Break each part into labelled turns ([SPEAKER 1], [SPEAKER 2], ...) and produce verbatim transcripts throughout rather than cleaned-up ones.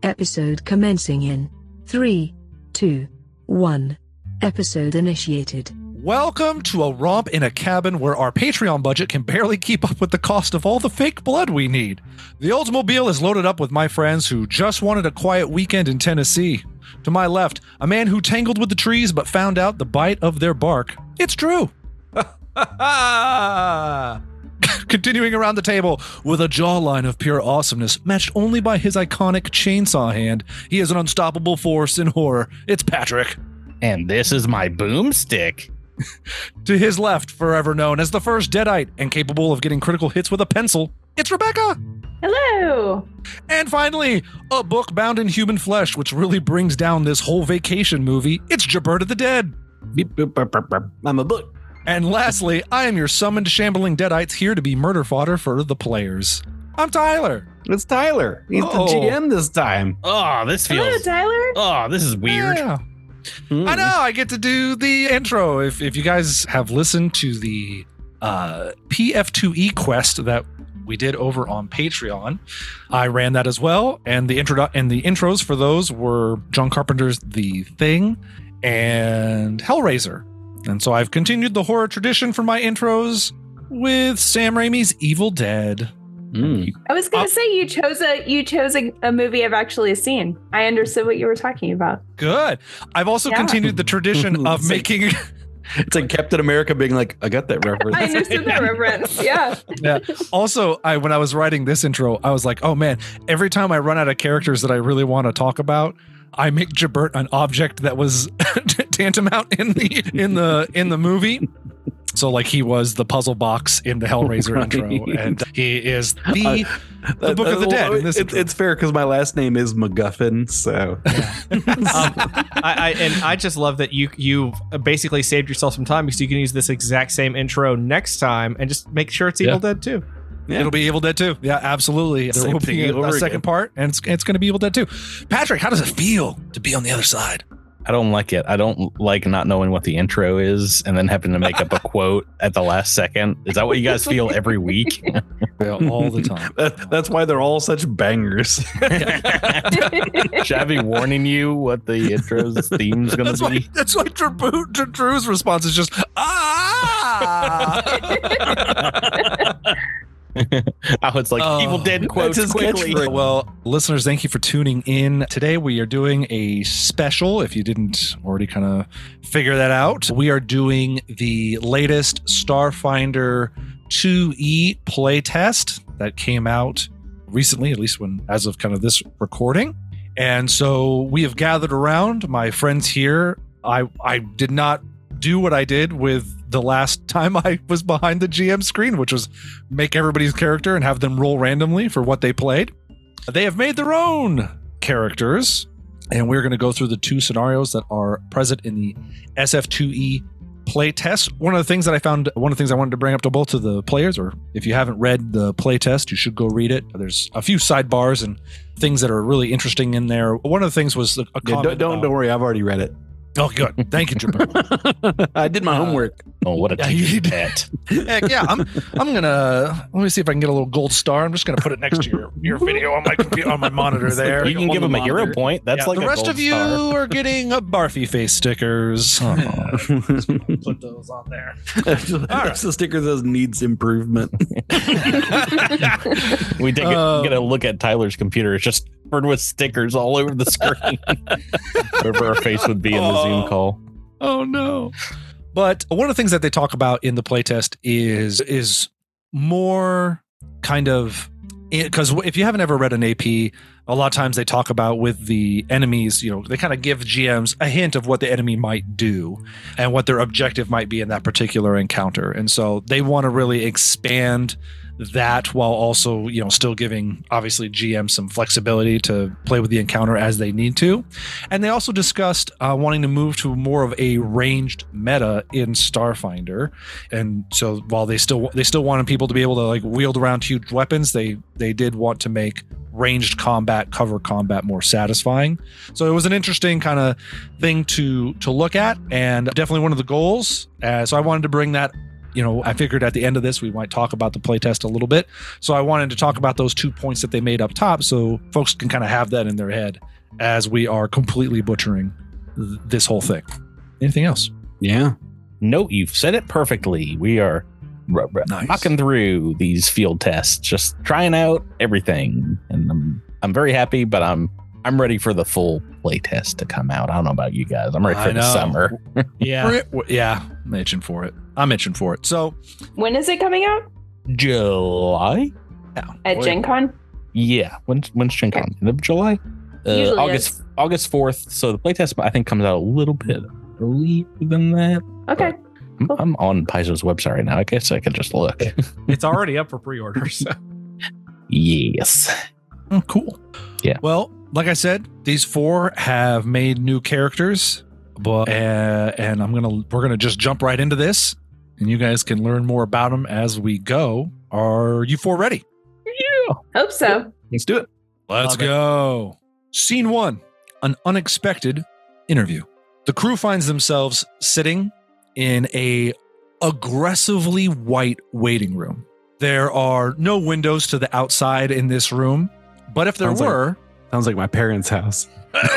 [SPEAKER 1] Episode commencing in three, two, one. Episode initiated.
[SPEAKER 2] Welcome to a romp in a cabin where our Patreon budget can barely keep up with the cost of all the fake blood we need. The Oldsmobile is loaded up with my friends who just wanted a quiet weekend in Tennessee. To my left, a man who tangled with the trees but found out the bite of their bark. It's Drew. Continuing around the table with a jawline of pure awesomeness matched only by his iconic chainsaw hand, he is an unstoppable force in horror. It's Patrick.
[SPEAKER 3] And this is my boomstick.
[SPEAKER 2] To his left, forever known as the first Deadite and capable of getting critical hits with a pencil, it's Rebecca.
[SPEAKER 4] Hello.
[SPEAKER 2] And finally, a book bound in human flesh, which really brings down this whole vacation movie. It's Jaberta the Dead.
[SPEAKER 5] Beep, boop, burp, burp, burp. I'm a book.
[SPEAKER 2] And lastly, I am your summoned shambling Deadites here to be murder fodder for the players. I'm Tyler.
[SPEAKER 5] It's Tyler. He's
[SPEAKER 2] Oh.
[SPEAKER 5] the G M this time.
[SPEAKER 3] Oh, this
[SPEAKER 4] Hello,
[SPEAKER 3] feels.
[SPEAKER 4] Tyler.
[SPEAKER 3] Oh, this is weird.
[SPEAKER 2] Yeah.
[SPEAKER 5] Mm.
[SPEAKER 2] I know, I get to do the intro. If if you guys have listened to the uh, P F two E quest that we did over on Patreon, I ran that as well. And the intro and the intros for those were John Carpenter's The Thing and Hellraiser. And so I've continued the horror tradition for my intros with Sam Raimi's Evil Dead.
[SPEAKER 5] Mm.
[SPEAKER 4] I was gonna
[SPEAKER 2] Uh,
[SPEAKER 4] say you chose a you chose a, a movie I've actually seen. I understood what you were talking about.
[SPEAKER 2] Good. I've also
[SPEAKER 4] Yeah.
[SPEAKER 2] continued the tradition of
[SPEAKER 5] It's like-
[SPEAKER 2] making...
[SPEAKER 5] It's like Captain America being like, I got that reference.
[SPEAKER 4] I understood that reference. Yeah.
[SPEAKER 2] Yeah. Also, I when I was writing this intro, I was like, oh man, every time I run out of characters that I really want to talk about, I make Jabert an object that was tantamount in the in the in the movie. So like he was the puzzle box in the Hellraiser
[SPEAKER 5] Right.
[SPEAKER 2] intro, and he is the
[SPEAKER 5] Uh,
[SPEAKER 2] the Book of the Dead in this
[SPEAKER 5] It,
[SPEAKER 2] intro.
[SPEAKER 5] it's fair because my last name is MacGuffin, so
[SPEAKER 6] um, I, I and I just love that you you basically saved yourself some time because you can use this exact same intro next time and just make sure it's Evil
[SPEAKER 5] Yeah.
[SPEAKER 6] Dead too.
[SPEAKER 5] yeah.
[SPEAKER 2] It'll be Evil Dead two. Yeah, absolutely. There
[SPEAKER 5] Same
[SPEAKER 2] will
[SPEAKER 5] thing
[SPEAKER 2] be a,
[SPEAKER 5] over
[SPEAKER 2] a
[SPEAKER 5] again.
[SPEAKER 2] second part, and it's it's going to be Evil Dead two. Patrick, how does it feel to be on the other side?
[SPEAKER 3] I don't like it. I don't like not knowing what the intro is and then having to make up a quote at the last second. Is that what you guys feel every week?
[SPEAKER 2] Yeah, all the time.
[SPEAKER 5] That, that's why they're all such bangers.
[SPEAKER 3] Should I be warning you what the intro's theme's going
[SPEAKER 2] That's
[SPEAKER 3] to
[SPEAKER 2] why.
[SPEAKER 3] be?
[SPEAKER 2] That's why Drew, Drew- Drew's response is just ah.
[SPEAKER 3] Oh, it's like
[SPEAKER 2] Oh,
[SPEAKER 3] Evil Dead quotes
[SPEAKER 5] his
[SPEAKER 3] quickly.
[SPEAKER 5] catchphrase.
[SPEAKER 2] Well, listeners, thank you for tuning in. Today we are doing a special. If you didn't already kind of figure that out, we are doing the latest Starfinder two E playtest that came out recently, at least when as of kind of this recording. And so we have gathered around, my friends here. I I did not do what I did with the last time I was behind the G M screen, which was make everybody's character and have them roll randomly for what they played. They have made their own characters, and we're going to go through the two scenarios that are present in the S F two E playtest. One of the things that I found, one of the things I wanted to bring up to both of the players, or if you haven't read the playtest, you should go read it. There's a few sidebars and things that are really interesting in there. One of the things was a, a
[SPEAKER 5] Yeah,
[SPEAKER 2] comment
[SPEAKER 5] don't, don't
[SPEAKER 2] about-
[SPEAKER 5] don't worry, I've already read it.
[SPEAKER 2] Oh, good. Thank you, Jibber.
[SPEAKER 5] I did my
[SPEAKER 2] Uh,
[SPEAKER 5] homework.
[SPEAKER 3] Oh, what a
[SPEAKER 2] Yeah, you
[SPEAKER 3] teacher
[SPEAKER 2] did.
[SPEAKER 3] pet.
[SPEAKER 2] Heck yeah, I'm I'm gonna let me see if I can get a little gold star. I'm just gonna put it next to your, your video on my computer on my monitor there.
[SPEAKER 3] You can
[SPEAKER 5] on
[SPEAKER 3] give
[SPEAKER 5] the
[SPEAKER 3] him a hero
[SPEAKER 5] monitor.
[SPEAKER 3] point. That's
[SPEAKER 2] Yeah,
[SPEAKER 3] like
[SPEAKER 2] the
[SPEAKER 3] a
[SPEAKER 2] rest
[SPEAKER 3] gold
[SPEAKER 2] of you
[SPEAKER 3] star.
[SPEAKER 2] are getting a Barfy face stickers. Oh, put those on there.
[SPEAKER 5] That's
[SPEAKER 2] right.
[SPEAKER 5] the sticker that needs improvement.
[SPEAKER 3] We take
[SPEAKER 2] Um,
[SPEAKER 3] a, get a look at Tyler's computer. It's just covered with stickers all over the screen. Wherever our face would be in the
[SPEAKER 2] Oh.
[SPEAKER 3] Zoom call.
[SPEAKER 2] Oh no. But one of the things that they talk about in the playtest is is more kind of because if you haven't ever read an A P, a lot of times they talk about with the enemies, you know, they kind of give G Ms a hint of what the enemy might do and what their objective might be in that particular encounter. And so they want to really expand that while also, you know, still giving obviously G M some flexibility to play with the encounter as they need to. And they also discussed uh, wanting to move to more of a ranged meta in Starfinder. And so while they still they still wanted people to be able to like wield around huge weapons, they they did want to make ranged combat, cover combat more satisfying. So it was an interesting kind of thing to to look at, and definitely one of the goals. Uh, so I wanted to bring that you know, I figured at the end of this, we might talk about the playtest a little bit. So I wanted to talk about those two points that they made up top so folks can kind of have that in their head as we are completely butchering th- this whole thing. Anything else?
[SPEAKER 5] Yeah.
[SPEAKER 3] No, you've said it perfectly. We are r- r-
[SPEAKER 2] Nice.
[SPEAKER 3] knocking through these field tests, just trying out everything. And I'm I'm very happy, but I'm I'm ready for the full play test to come out. I don't know about you guys. I'm ready for
[SPEAKER 2] I
[SPEAKER 3] the
[SPEAKER 2] know.
[SPEAKER 3] summer.
[SPEAKER 6] Yeah.
[SPEAKER 2] We're- we're- yeah, I'm itching for it. I'm itching for it. So,
[SPEAKER 4] When is it coming out?
[SPEAKER 3] July?
[SPEAKER 4] At
[SPEAKER 2] Boy.
[SPEAKER 4] Gen Con?
[SPEAKER 3] Yeah. When's when's Gen Con? End of July? Uh,
[SPEAKER 4] Usually
[SPEAKER 3] August
[SPEAKER 4] is.
[SPEAKER 3] August fourth. So the playtest I think comes out a little bit earlier than that.
[SPEAKER 4] Okay.
[SPEAKER 3] I'm,
[SPEAKER 4] Cool.
[SPEAKER 3] I'm on Paizo's website right now. I guess I could just look.
[SPEAKER 6] It's already up for pre-order. So.
[SPEAKER 3] Yes.
[SPEAKER 2] oh, cool.
[SPEAKER 3] Yeah.
[SPEAKER 2] Well, like I said, these four have made new characters, but uh, and I'm gonna we're gonna just jump right into this, and you guys can learn more about them as we go. Are you four ready?
[SPEAKER 4] Hope so.
[SPEAKER 5] Let's do it.
[SPEAKER 2] Let's
[SPEAKER 6] Love it.
[SPEAKER 2] go. Scene one, an unexpected interview. The crew finds themselves sitting in a aggressively white waiting room. There are no windows to the outside in this room, but if there
[SPEAKER 5] Sounds like-
[SPEAKER 2] were,
[SPEAKER 5] Sounds like my parents' house.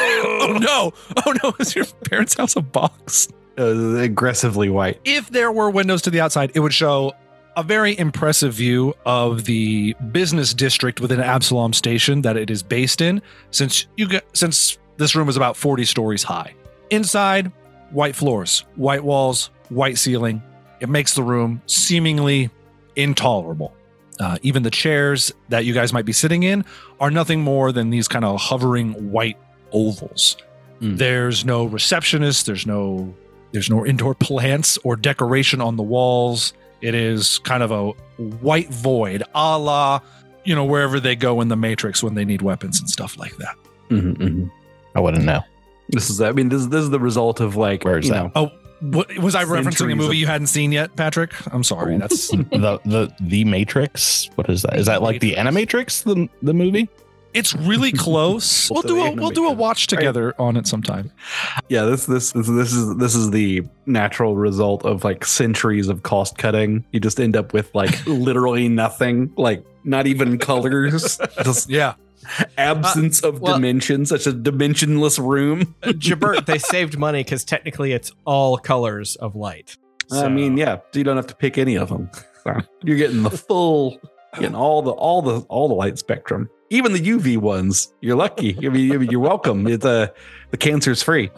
[SPEAKER 2] oh no, oh no, is your parents' house a box?
[SPEAKER 5] Uh, aggressively white.
[SPEAKER 2] If there were windows to the outside, it would show a very impressive view of the business district within Absalom Station that it is based in, since you get since this room is about forty stories high. Inside, white floors, white walls, white ceiling. It makes the room seemingly intolerable. Uh, even the chairs that you guys might be sitting in are nothing more than these kind of hovering white ovals.
[SPEAKER 5] Mm.
[SPEAKER 2] There's no receptionist. There's no there's no indoor plants or decoration on the walls. It is kind of a white void, a la, you know, wherever they go in the Matrix when they need weapons and stuff like that.
[SPEAKER 5] Mhm, mhm.
[SPEAKER 3] I wouldn't know.
[SPEAKER 5] This is, I mean, this, this is the result of like,
[SPEAKER 3] Where is
[SPEAKER 5] you
[SPEAKER 3] that?
[SPEAKER 5] know,
[SPEAKER 2] Oh, what, was I referencing a
[SPEAKER 5] Centuries
[SPEAKER 2] movie
[SPEAKER 5] of-
[SPEAKER 2] you hadn't seen yet, Patrick? I'm sorry. That's
[SPEAKER 3] the the the Matrix. What is that? Is that like the Animatrix, the the movie?
[SPEAKER 2] it's really close. we'll do a we'll do a watch together on it sometime.
[SPEAKER 5] yeah, this, this, this, this is, this is the natural result of like centuries of cost cutting. You just end up with like literally nothing, like not even colors, just
[SPEAKER 2] Yeah.
[SPEAKER 5] absence of
[SPEAKER 6] well-
[SPEAKER 5] dimension, such a dimensionless room.
[SPEAKER 6] Jabert, they saved money because technically it's all colors of light.
[SPEAKER 5] I
[SPEAKER 6] So-
[SPEAKER 5] mean, yeah, so you don't have to pick any of them. So you're getting the full, getting all the all the all the light spectrum, even the U V ones. You're lucky. I mean, I mean, you're welcome. It's uh, the cancer's free.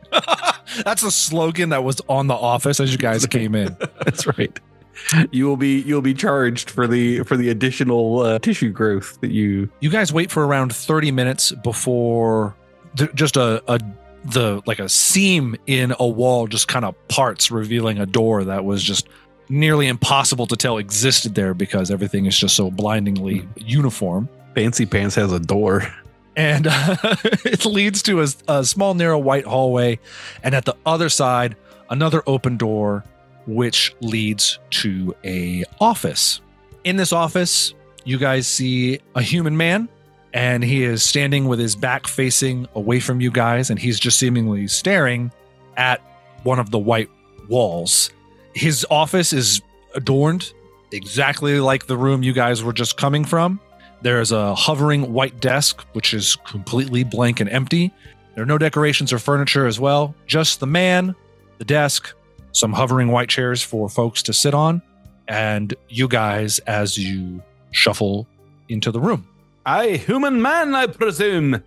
[SPEAKER 2] That's the slogan that was on The Office as you guys came in.
[SPEAKER 5] That's right. You will be you'll be charged for the for the additional uh, tissue growth that you.
[SPEAKER 2] You guys wait for around thirty minutes before th- just a, a the like a seam in a wall just kind of parts, revealing a door that was just nearly impossible to tell existed there because everything is just so blindingly uniform.
[SPEAKER 5] Fancy Pants has a door.
[SPEAKER 2] And uh, it leads to a, a small, narrow white hallway, and at the other side, another open door, which leads to a office. In this office, you guys see a human man, and he is standing with his back facing away from you guys, and he's just seemingly staring at one of the white walls. His office is adorned exactly like the room you guys were just coming from. There's a hovering white desk, which is completely blank and empty. There are no decorations or furniture as well. Just the man, the desk, some hovering white chairs for folks to sit on, and you guys as you shuffle into the room.
[SPEAKER 5] I human man, I presume.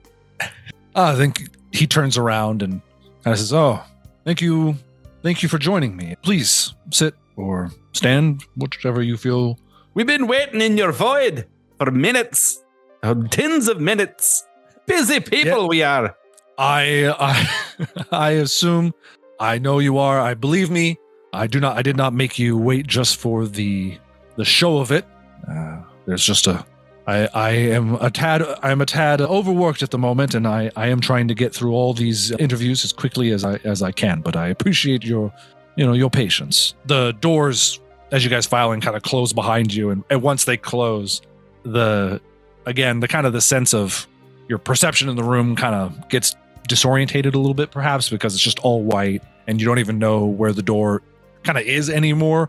[SPEAKER 2] I think he turns around and kind of says, "Oh, thank you. Thank you for joining me. Please sit or stand, whichever you feel."
[SPEAKER 5] We've been waiting in your void for minutes, uh, tens of minutes. Busy people
[SPEAKER 2] Yeah.
[SPEAKER 5] we are.
[SPEAKER 2] I I I assume I know you are. I believe me. I do not I did not make you wait just for the the show of it. Uh, there's just a I I am a tad I'm a tad overworked at the moment, and I I am trying to get through all these interviews as quickly as I as I can, but I appreciate your you know your patience. The doors as you guys file in kind of close behind you, and, and once they close, the again the kind of the sense of your perception in the room kind of gets disorientated a little bit, perhaps because it's just all white and you don't even know where the door kind of is anymore.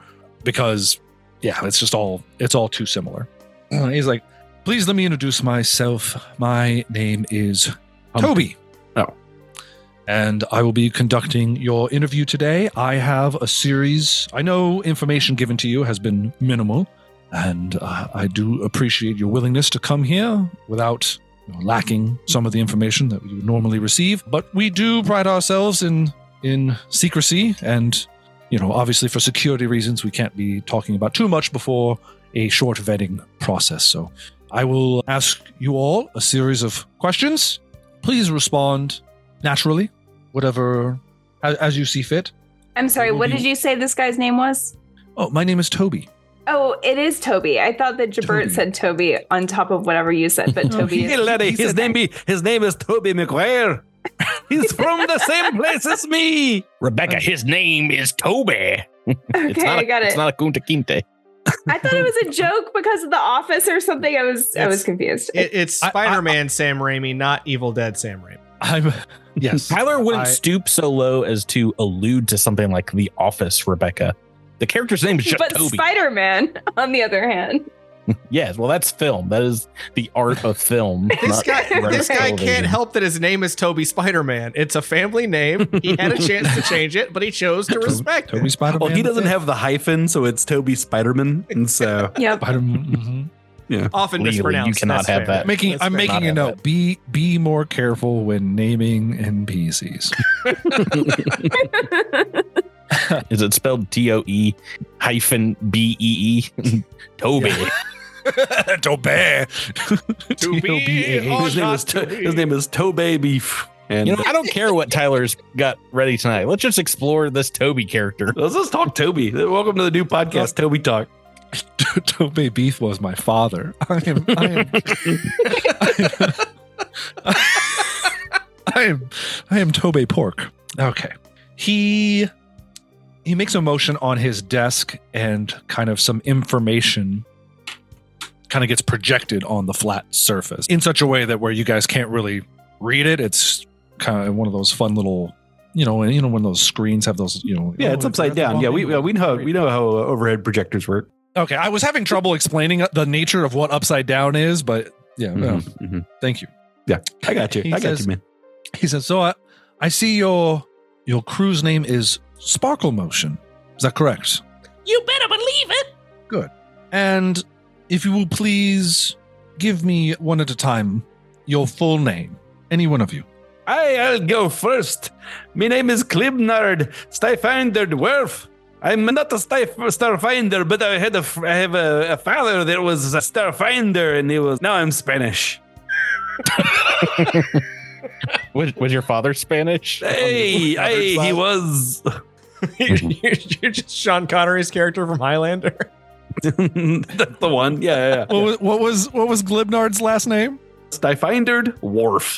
[SPEAKER 2] because, yeah, it's just all it's all too similar. Uh, he's like, please let me introduce myself. My name is Toby.
[SPEAKER 5] Oh.
[SPEAKER 2] And I will be conducting your interview today. I have a series. I know information given to you has been minimal, and uh, I do appreciate your willingness to come here without you know, lacking some of the information that we would normally receive. But we do pride ourselves in in secrecy, and you know, obviously for security reasons, we can't be talking about too much before a short vetting process. So I will ask you all a series of questions. Please respond naturally, whatever, as, as you see fit.
[SPEAKER 4] I'm sorry, what did you say this guy's name was?
[SPEAKER 2] Oh, my name is Toby.
[SPEAKER 4] Oh, it is Toby. I thought that Jabert
[SPEAKER 2] Toby.
[SPEAKER 4] said Toby on top of whatever you said, but Toby is...
[SPEAKER 5] Hey, laddie, his
[SPEAKER 4] okay.
[SPEAKER 5] name be his name is Toby McGuire. He's from the same place as me.
[SPEAKER 3] Rebecca, his name is Toby.
[SPEAKER 4] Okay,
[SPEAKER 3] it's not a,
[SPEAKER 4] I got it.
[SPEAKER 3] It's not a Kunta Kinte.
[SPEAKER 4] I thought it was a joke because of The Office or something. I was I was
[SPEAKER 6] It's-
[SPEAKER 4] confused.
[SPEAKER 6] It, it's
[SPEAKER 2] I- I-
[SPEAKER 6] Spider-Man Sam Raimi, not Evil Dead Sam Raimi.
[SPEAKER 2] I'm yes.
[SPEAKER 3] Tyler wouldn't
[SPEAKER 2] I-
[SPEAKER 3] stoop so low as to allude to something like The Office, Rebecca. The character's name is just
[SPEAKER 4] But
[SPEAKER 3] Toby.
[SPEAKER 4] Spider-Man, on the other hand.
[SPEAKER 3] Yes, well, that's film. That is the art of film.
[SPEAKER 6] This
[SPEAKER 3] not
[SPEAKER 6] guy,
[SPEAKER 3] regular
[SPEAKER 6] this guy
[SPEAKER 3] television.
[SPEAKER 6] can't help that his name is Toby Spider-Man. It's a family name. He had a chance to change it, but he chose to respect
[SPEAKER 2] Toby
[SPEAKER 6] it.
[SPEAKER 2] Spider-Man.
[SPEAKER 5] Well, he doesn't have the hyphen, so it's Toby Spiderman, and so
[SPEAKER 4] Yep.
[SPEAKER 2] Spider-Man. mhm.
[SPEAKER 6] Often
[SPEAKER 3] Legally,
[SPEAKER 6] mispronounced.
[SPEAKER 3] you cannot
[SPEAKER 6] That's
[SPEAKER 3] have
[SPEAKER 6] fair.
[SPEAKER 3] that.
[SPEAKER 2] Making,
[SPEAKER 6] That's
[SPEAKER 2] I'm
[SPEAKER 6] fair.
[SPEAKER 2] making
[SPEAKER 3] Not
[SPEAKER 2] a
[SPEAKER 3] have
[SPEAKER 2] note.
[SPEAKER 3] that.
[SPEAKER 2] Be be more careful when naming N P Cs.
[SPEAKER 3] Is it spelled T O E hyphen B E E? Toby.
[SPEAKER 2] Toby.
[SPEAKER 6] To be
[SPEAKER 2] T O B A.
[SPEAKER 6] or
[SPEAKER 5] his name
[SPEAKER 6] not
[SPEAKER 5] is
[SPEAKER 6] to
[SPEAKER 5] to,
[SPEAKER 6] be.
[SPEAKER 5] his name is Toby Beef. And
[SPEAKER 3] You know, I don't care what Tyler's got ready tonight. Let's just explore this Toby character.
[SPEAKER 5] let's just talk Toby. Welcome to the new podcast, Toby Talk.
[SPEAKER 2] Toby Beef was my father. I am. I am. I am. I am Toby Pork. Okay. He he makes a motion on his desk, and kind of some information kind of gets projected on the flat surface in such a way that where you guys can't really read it. It's kind of one of those fun little, you know, you know when those screens have those, you know.
[SPEAKER 5] Yeah,
[SPEAKER 2] oh,
[SPEAKER 5] it's upside down. Yeah, we we know how, we know how overhead projectors work.
[SPEAKER 2] Okay, I was having trouble explaining the nature of what upside down is, but yeah, no,
[SPEAKER 5] Mhm, mhm.
[SPEAKER 2] thank you.
[SPEAKER 5] Yeah, I got you.
[SPEAKER 2] He
[SPEAKER 5] I got
[SPEAKER 2] says-
[SPEAKER 5] you, man.
[SPEAKER 2] He says, so I, I see your your crew's name is Sparkle Motion. Is that correct?
[SPEAKER 6] You better believe it.
[SPEAKER 2] And if you will please give me one at a time your full name, any one of you.
[SPEAKER 5] I, I'll go first. My name is Klibnard Starfinder Dwarf. I'm not a Stif- Starfinder, but I had a f- I have a, a father that was a Starfinder, and he was. Now I'm Spanish.
[SPEAKER 3] Was, was your father Spanish?
[SPEAKER 5] Hey,
[SPEAKER 3] On the
[SPEAKER 5] hey,
[SPEAKER 3] father's
[SPEAKER 5] he
[SPEAKER 3] side?
[SPEAKER 5] was.
[SPEAKER 6] you're, you're just Sean Connery's character from Highlander.
[SPEAKER 5] That's the one. Yeah, yeah, yeah.
[SPEAKER 2] What was what was what was Glibnard's last name?
[SPEAKER 5] Starfinder Wharf.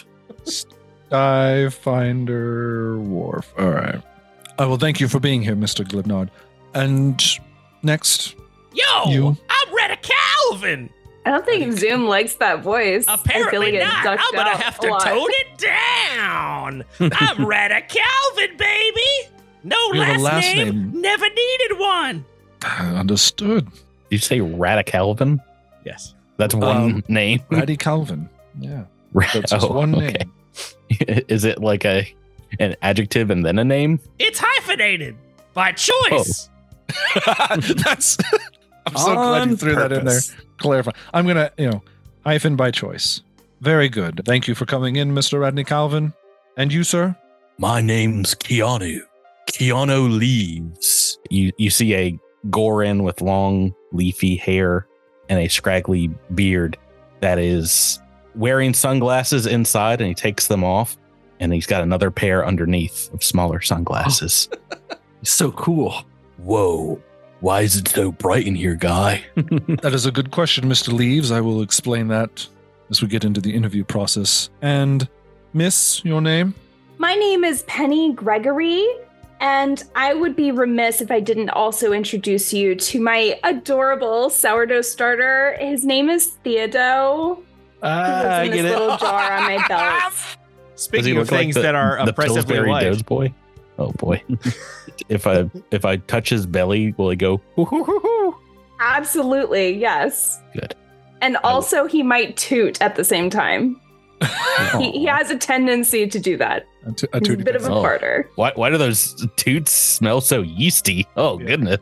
[SPEAKER 2] Skyfinder Wharf. All right. I will thank you for being here, Mister Glibnard. And next,
[SPEAKER 6] Yo,
[SPEAKER 2] You.
[SPEAKER 6] I'm Retta Calvin.
[SPEAKER 4] I don't think Zoom likes that voice. I feel
[SPEAKER 6] Apparently
[SPEAKER 4] like it
[SPEAKER 6] not.
[SPEAKER 4] ducked
[SPEAKER 6] I'm gonna
[SPEAKER 4] out
[SPEAKER 6] have
[SPEAKER 4] a
[SPEAKER 6] to
[SPEAKER 4] lot.
[SPEAKER 6] tone it down. I'm Retta Calvin, baby. No
[SPEAKER 2] You have
[SPEAKER 6] last,
[SPEAKER 2] a last
[SPEAKER 6] name.
[SPEAKER 2] name.
[SPEAKER 6] Never needed one.
[SPEAKER 2] understood.
[SPEAKER 3] Did you say Radicalvin?
[SPEAKER 6] Yes.
[SPEAKER 3] That's one
[SPEAKER 2] Um,
[SPEAKER 3] name.
[SPEAKER 2] Ratty Calvin. Yeah.
[SPEAKER 3] Ra-
[SPEAKER 2] That's just
[SPEAKER 3] oh,
[SPEAKER 2] one
[SPEAKER 3] okay.
[SPEAKER 2] name.
[SPEAKER 3] Is it like a an adjective and then a name?
[SPEAKER 6] It's hyphenated by choice.
[SPEAKER 2] That's. I'm so glad you threw that in there. Clarify. I'm gonna, you know, hyphen by choice. Very good. Thank you for coming in, Mister Radney Calvin. And you, sir?
[SPEAKER 3] My name's Keanu. Keanu Leaves. You you see a Gorin with long leafy hair and a scraggly beard that is wearing sunglasses inside, and he takes them off, and he's got another pair underneath of smaller sunglasses.
[SPEAKER 5] He's so cool.
[SPEAKER 3] Whoa. Why is it so bright in here, guy?
[SPEAKER 2] That is a good question, Mister Leaves. I will explain that as we get into the interview process. And Miss, your name?
[SPEAKER 4] My name is Penny Gregory, and I would be remiss if I didn't also introduce you to my adorable sourdough starter. His name is Theodo. He
[SPEAKER 5] Ah, I
[SPEAKER 4] lives in
[SPEAKER 5] get
[SPEAKER 4] this
[SPEAKER 5] it.
[SPEAKER 4] little jar on my belt.
[SPEAKER 3] Does he
[SPEAKER 6] Speaking of
[SPEAKER 3] look like
[SPEAKER 6] things
[SPEAKER 3] the-
[SPEAKER 6] that are
[SPEAKER 3] the
[SPEAKER 6] oppressively
[SPEAKER 3] Pillsbury
[SPEAKER 6] white.
[SPEAKER 3] Doughboy? Oh boy. if I if I touch his belly, will he go? "Hoo, hoo, hoo, hoo"?
[SPEAKER 4] Absolutely, yes.
[SPEAKER 3] Good.
[SPEAKER 4] And also, he might toot at the same time. he, he has a tendency to do that.
[SPEAKER 2] A, t- a,
[SPEAKER 4] He's a
[SPEAKER 2] tooty
[SPEAKER 4] bit of a
[SPEAKER 3] Oh.
[SPEAKER 4] farter.
[SPEAKER 3] Why why do those toots smell so yeasty? Oh
[SPEAKER 2] Yeah.
[SPEAKER 3] goodness.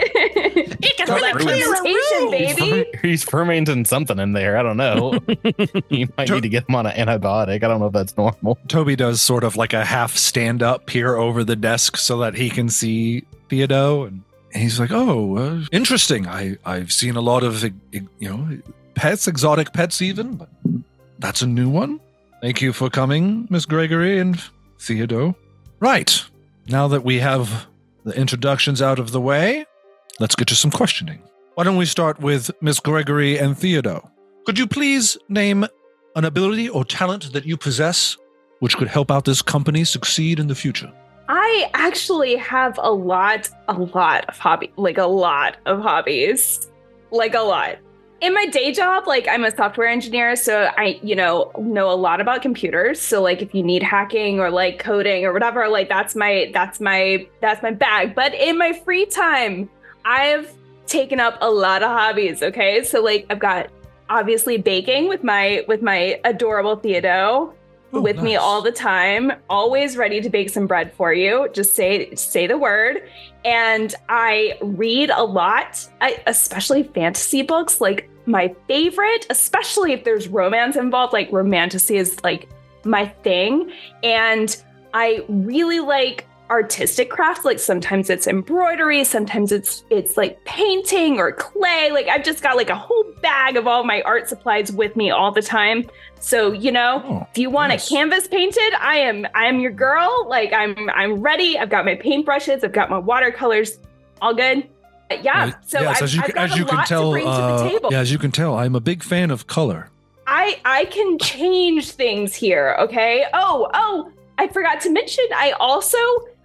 [SPEAKER 4] All that fermentation, baby.
[SPEAKER 3] He's fermenting something in there. I don't know. You might
[SPEAKER 2] To-
[SPEAKER 3] need to get him on an antibiotic. I don't know if that's normal.
[SPEAKER 2] Toby does sort of like a half stand up peer over the desk so that he can see Theodo, and he's like, "Oh, uh, interesting. I I've seen a lot of uh, you know pets, exotic pets, even, but that's a new one. Thank you for coming, Miss Gregory and Theodo. Right now that we have the introductions out of the way, let's get to some questioning. Why don't we start with Miss Gregory and Theodo? Could you please name an ability or talent that you possess which could help out this company succeed in the future?"
[SPEAKER 4] I actually have a lot, a lot of hobby, like a lot of hobbies, like a lot. In my day job, like I'm a software engineer, so I, you know, know a lot about computers. So like if you need hacking or like coding or whatever, like that's my, that's my, that's my bag. But in my free time, I've taken up a lot of hobbies. Okay. So like I've got obviously baking with my, with my adorable Theodo.
[SPEAKER 2] Oh,
[SPEAKER 4] with me
[SPEAKER 2] nice.
[SPEAKER 4] all the time, always ready to bake some bread for you. Just say say the word. And I read a lot, I, especially fantasy books. Like my favorite, especially if there's romance involved, like romantasy is like my thing. And I really like artistic crafts. Like sometimes it's embroidery, sometimes it's it's like painting or clay. Like I've just got like a whole bag of all my art supplies with me all the time. So, you know,
[SPEAKER 2] Oh,
[SPEAKER 4] if you want
[SPEAKER 2] nice.
[SPEAKER 4] a canvas painted, I am I am your girl. Like I'm I'm ready. I've got my paintbrushes, I've got my watercolors, all good. Uh, Yeah.
[SPEAKER 2] Uh,
[SPEAKER 4] So
[SPEAKER 2] yes,
[SPEAKER 4] I've,
[SPEAKER 2] as you,
[SPEAKER 4] I've got
[SPEAKER 2] as
[SPEAKER 4] a
[SPEAKER 2] you can
[SPEAKER 4] lot
[SPEAKER 2] tell,
[SPEAKER 4] to bring
[SPEAKER 2] uh,
[SPEAKER 4] to the table.
[SPEAKER 2] yeah, as you can tell, I'm a big fan of color.
[SPEAKER 4] I I can change things here, okay? Oh, oh, I forgot to mention I also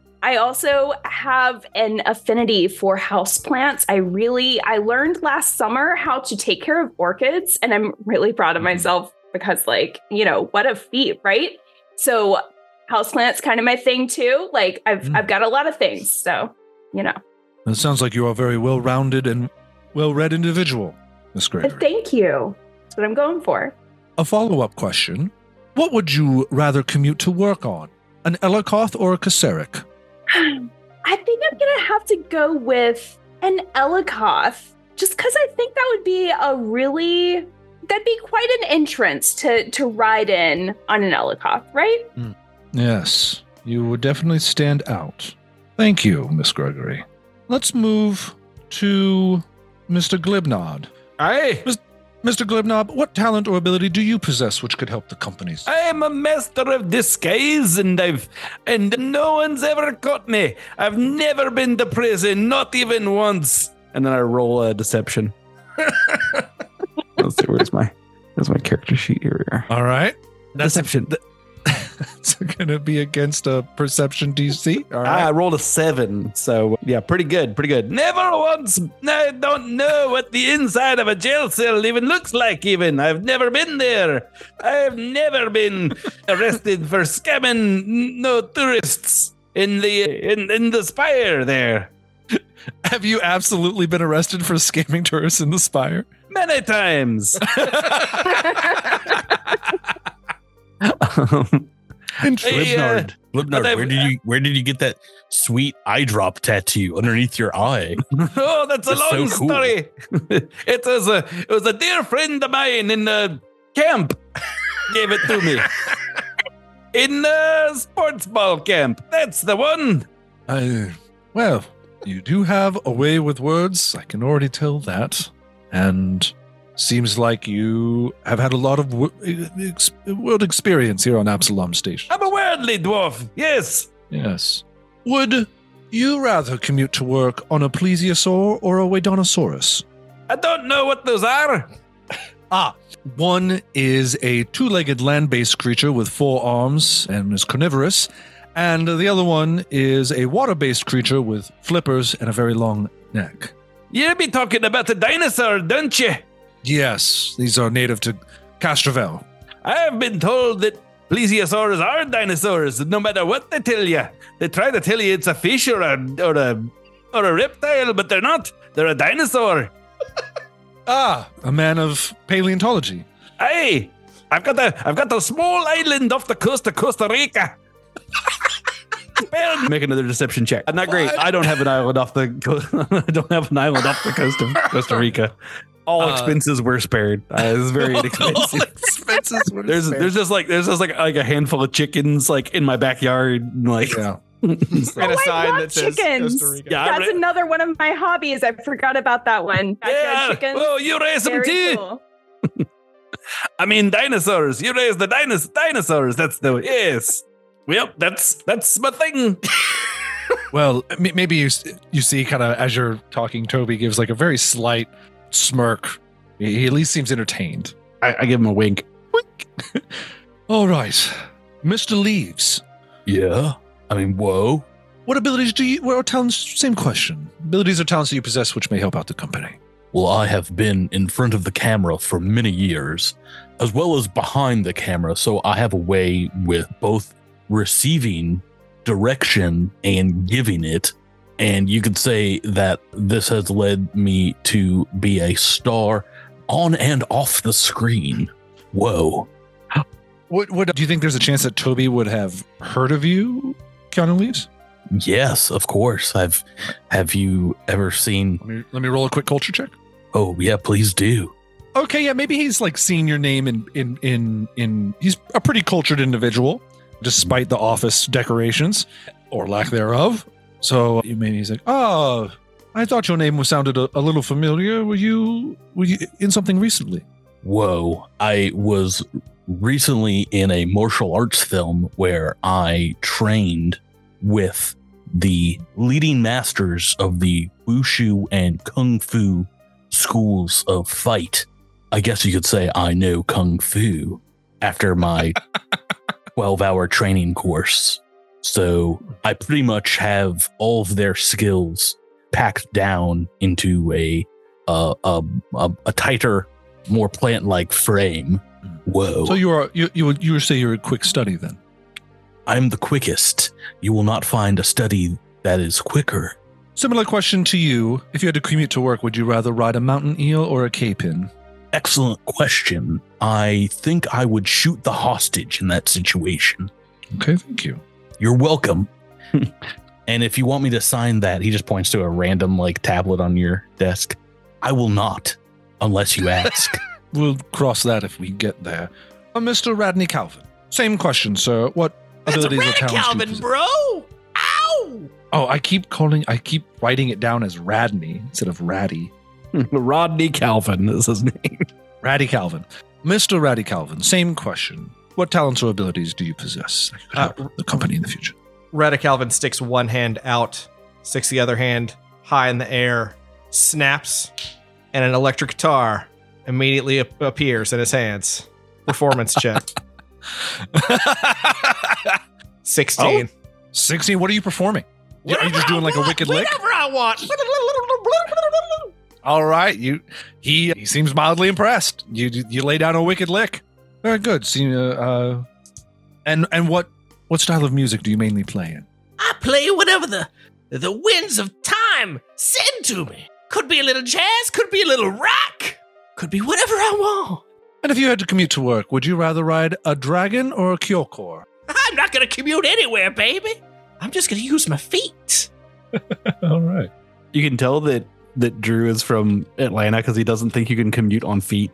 [SPEAKER 4] I also have an affinity for houseplants. I really I learned last summer how to take care of orchids, and I'm really proud of myself because like, you know, what a feat, right? So houseplants kind of my thing too. Like I've
[SPEAKER 2] Mm.
[SPEAKER 4] I've got a lot of things. So, you know.
[SPEAKER 2] It sounds like you are a very well-rounded and well-read individual, Miss Gregory.
[SPEAKER 4] Thank you. That's what I'm going for.
[SPEAKER 2] A follow-up question. What would you rather commute to work on? An Elikoth or a Kaserik?
[SPEAKER 4] I think I'm gonna have to go with an Elikoth, just because I think that would be a really that'd be quite an entrance to to ride in on an Elikoth, right?
[SPEAKER 2] Yes, you would definitely stand out. Thank you, Miss Gregory. Let's move to Mister Glibnod.
[SPEAKER 5] Aye.
[SPEAKER 2] Mister Glibnod, what talent or ability do you possess which could help the companies?
[SPEAKER 5] I am a master of disguise, and I've and no one's ever caught me. I've never been to prison, not even once. And then I roll a deception. Let's see, where's my where's my character sheet? Here we are.
[SPEAKER 2] All right. That's
[SPEAKER 5] Deception.
[SPEAKER 2] It's going to be against a perception D C. All
[SPEAKER 5] Ah, I
[SPEAKER 2] right.
[SPEAKER 5] rolled a seven, so yeah, pretty good, pretty good. Never once, I don't know what the inside of a jail cell even looks like. Even I've never been there. I've never been arrested for scamming no tourists in the in in the spire there.
[SPEAKER 2] Have you absolutely been arrested for scamming tourists in the Spire?
[SPEAKER 5] Many times. um,
[SPEAKER 2] Interesting.
[SPEAKER 5] Hey, uh,
[SPEAKER 3] Libnard, Libnard,
[SPEAKER 5] but I've-
[SPEAKER 3] where did you where did you get that sweet eye drop tattoo underneath your eye?
[SPEAKER 5] oh, that's a
[SPEAKER 3] That's so
[SPEAKER 5] long
[SPEAKER 3] cool.
[SPEAKER 5] story. it was a it was a dear friend of mine in the camp gave it to me. In the sports ball camp. That's the one.
[SPEAKER 2] Uh, well, you do have a way with words. I can already tell that. And seems like you have had a lot of wo- ex- world experience here on Absalom Station.
[SPEAKER 5] I'm a worldly dwarf. Yes.
[SPEAKER 2] Yes. Would you rather commute to work on a plesiosaur or a Wadonosaurus?
[SPEAKER 5] I don't know what those are.
[SPEAKER 2] Ah, one is a two-legged land-based creature with four arms and is carnivorous, and the other one is a water-based creature with flippers and a very long neck.
[SPEAKER 5] You'll be talking about a dinosaur, don't you?
[SPEAKER 2] Yes, these are native to Castrovel.
[SPEAKER 5] I have been told that Plesiosaurs are dinosaurs, no matter what they tell you. They try to tell you it's a fish or a or a or a reptile, but they're not. They're a dinosaur.
[SPEAKER 2] Ah, a man of paleontology.
[SPEAKER 5] Hey, I've got a I've got a small island off the coast of Costa Rica. Make another deception check. Not great.
[SPEAKER 2] What?
[SPEAKER 5] I don't have an island off the co- I don't have an island off the coast of Costa Rica. All
[SPEAKER 2] Uh,
[SPEAKER 5] expenses were spared. Uh, it was very inexpensive.
[SPEAKER 2] Expenses were
[SPEAKER 5] There's
[SPEAKER 2] spared.
[SPEAKER 5] there's just like there's just like like a handful of chickens like in my backyard. Like
[SPEAKER 2] Yeah.
[SPEAKER 6] And
[SPEAKER 4] Oh,
[SPEAKER 6] a
[SPEAKER 4] I
[SPEAKER 6] sign
[SPEAKER 4] love
[SPEAKER 6] that says
[SPEAKER 4] chickens.
[SPEAKER 6] Costa Rica.
[SPEAKER 5] Yeah, I
[SPEAKER 4] That's
[SPEAKER 5] re-
[SPEAKER 4] another one of my hobbies. I forgot about that one. Backyard
[SPEAKER 5] yeah.
[SPEAKER 4] chickens.
[SPEAKER 5] Oh, you raise them
[SPEAKER 4] Very
[SPEAKER 5] too.
[SPEAKER 4] cool.
[SPEAKER 5] I mean dinosaurs. You raise the dinos- dinosaurs. That's the yes. Yep, that's that's my thing.
[SPEAKER 2] Well, m- maybe you s- you see kind of as you're talking, Toby gives like a very slight smirk. He he at least seems entertained.
[SPEAKER 5] I, I give him a wink.
[SPEAKER 2] All right, Mister Leaves.
[SPEAKER 3] Yeah. I mean, whoa.
[SPEAKER 2] What abilities do you, or talents, same question. Abilities or talents that you possess which may help out the company?
[SPEAKER 3] Well, I have been in front of the camera for many years, as well as behind the camera, so I have a way with both receiving direction and giving it. And you could say that this has led me to be a star on and off the screen. Whoa.
[SPEAKER 2] What, what do you think there's a chance that Toby would have heard of you, Keanu Leaves?
[SPEAKER 3] Yes, of course. I've have you ever seen
[SPEAKER 2] Let me, let me roll a quick culture check.
[SPEAKER 3] Oh, yeah, please do.
[SPEAKER 2] Okay, yeah, maybe he's like seen your name in in in in. He's a pretty cultured individual, despite the office decorations or lack thereof. So maybe he's like, "Oh, I thought your name was sounded a, a little familiar. Were you were you in something recently?"
[SPEAKER 3] Whoa. I was recently in a martial arts film where I trained with the leading masters of the Wushu and Kung Fu schools of fight. I guess you could say I know Kung Fu after my twelve hour training course. So I pretty much have all of their skills packed down into a uh, a, a, a tighter, more plant-like frame. Whoa.
[SPEAKER 2] So you are you you would you would say you're a quick study then?
[SPEAKER 3] I'm the quickest. You will not find a study that is quicker.
[SPEAKER 2] Similar question to you. If you had to commute to work, would you rather ride a mountain eel or a K-pin?
[SPEAKER 3] Excellent question. I think I would shoot the hostage in that situation.
[SPEAKER 2] Okay, thank you.
[SPEAKER 3] You're welcome. And if you want me to sign that, he just points to a random like tablet on your desk. I will not, unless you ask.
[SPEAKER 2] We'll cross that if we get there. Uh, Mister Radney Calvin. Same question, sir. What
[SPEAKER 6] That's a
[SPEAKER 2] abilities or
[SPEAKER 6] red
[SPEAKER 2] talents do you
[SPEAKER 6] Calvin,
[SPEAKER 2] possess?
[SPEAKER 6] bro. Ow!
[SPEAKER 2] Oh, I keep calling, I keep writing it down as Radney instead of Ratty.
[SPEAKER 5] Rodney Calvin is his name.
[SPEAKER 2] Ratty Calvin. Mister Ratty Calvin, same question. What talents or abilities do you possess that could help
[SPEAKER 6] Uh,
[SPEAKER 2] the company in the future?
[SPEAKER 6] Retta Calvin sticks one hand out, sticks the other hand high in the air, snaps, and an electric guitar immediately ap- appears in his hands. Performance check. sixteen.
[SPEAKER 2] sixteen, what are you performing? Are you just doing like a wicked lick?
[SPEAKER 6] Whatever I want.
[SPEAKER 2] All right, you. He he seems mildly impressed. You you lay down a wicked lick. Very good. See, uh, uh, and and what what style of music do you mainly play in?
[SPEAKER 7] I play whatever the the winds of time send to me. Could be a little jazz, could be a little rock, could be whatever I want.
[SPEAKER 2] And if you had to commute to work, would you rather ride a dragon or a Kyokor?
[SPEAKER 7] I'm not gonna commute anywhere, baby. I'm just gonna use my feet.
[SPEAKER 2] All right.
[SPEAKER 5] You can tell that that Drew is from Atlanta because he doesn't think you can commute on feet.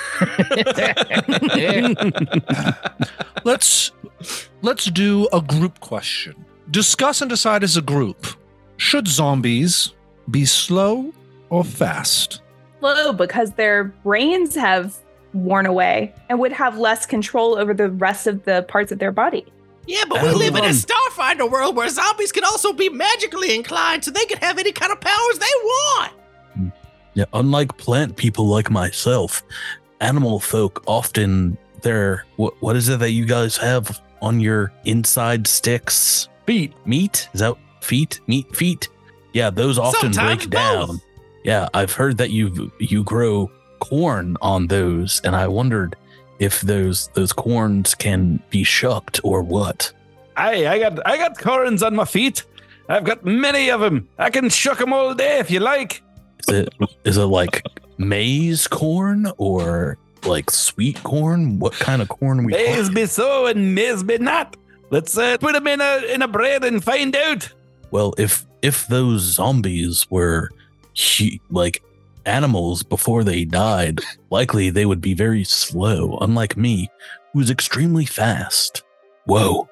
[SPEAKER 2] Let's let's do a group question. Discuss and decide as a group. Should zombies be slow or fast?
[SPEAKER 4] Slow because their brains have worn away and would have less control over the rest of the parts of their body.
[SPEAKER 7] Yeah, but we
[SPEAKER 3] Hold
[SPEAKER 7] live in a
[SPEAKER 3] on.
[SPEAKER 7] Starfinder world where zombies can also be magically inclined so they can have any kind of powers they want.
[SPEAKER 3] Yeah, unlike plant people like myself, animal folk often they're what what is it that you guys have on your inside sticks?
[SPEAKER 5] Feet.
[SPEAKER 3] Meat? Is that feet? Meat feet? Yeah, those often
[SPEAKER 7] Sometimes
[SPEAKER 3] break down.
[SPEAKER 7] both.
[SPEAKER 3] Yeah, I've heard that you you grow corn on those, and I wondered if those those corns can be shucked or what.
[SPEAKER 5] Aye, I got I got corns on my feet. I've got many of them. I can shuck them all day if you like.
[SPEAKER 3] Is it is it like maize corn or like sweet corn? What kind of corn are we
[SPEAKER 5] Maize
[SPEAKER 3] talking?
[SPEAKER 5] be so and maize be not. Let's uh, put them in a in a bread and find out.
[SPEAKER 3] Well, if if those zombies were hu- like animals before they died, likely they would be very slow, unlike me, who's extremely fast. Whoa.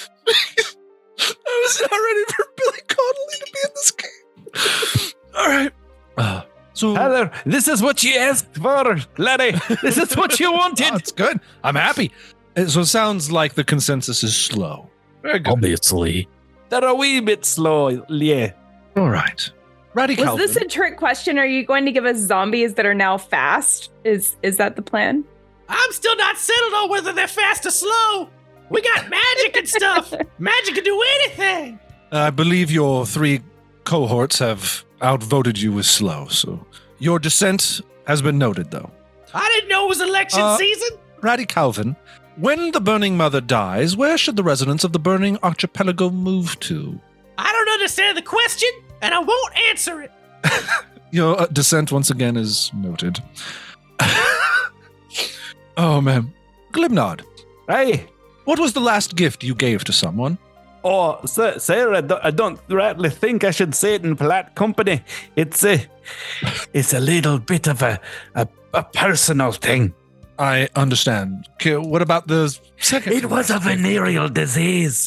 [SPEAKER 2] I was not ready for Billy Connolly to be in this game. All right. Uh, so
[SPEAKER 5] Heather, this is what you asked for, laddie. This is what you wanted.
[SPEAKER 2] That's good. I'm happy. Uh, So it sounds like the consensus is slow. Very good.
[SPEAKER 3] Obviously.
[SPEAKER 5] They're a wee bit slow, yeah.
[SPEAKER 2] All right. Ratty
[SPEAKER 4] Was
[SPEAKER 2] Calvin.
[SPEAKER 4] this a trick question? Are you going to give us zombies that are now fast? Is is that the plan?
[SPEAKER 7] I'm still not settled on whether they're fast or slow. We got magic and stuff. Magic can do anything.
[SPEAKER 2] I believe your three cohorts have outvoted you with slow, so your dissent has been noted, though.
[SPEAKER 7] I didn't know it was election
[SPEAKER 2] Uh,
[SPEAKER 7] season.
[SPEAKER 2] Ratty Calvin, when the Burning Mother dies, where should the residents of the Burning Archipelago move to?
[SPEAKER 7] I don't understand the question, and I won't answer it.
[SPEAKER 2] Your uh, dissent once again is noted. Oh, man. Glibnod,
[SPEAKER 5] Aye.
[SPEAKER 2] what was the last gift you gave to someone?
[SPEAKER 5] Oh, Sir, Sarah, I don't, I don't rightly think I should say it in polite company. It's a, it's a little bit of a, a, a personal thing.
[SPEAKER 2] I understand. Okay, what about the second?
[SPEAKER 5] It was a venereal disease.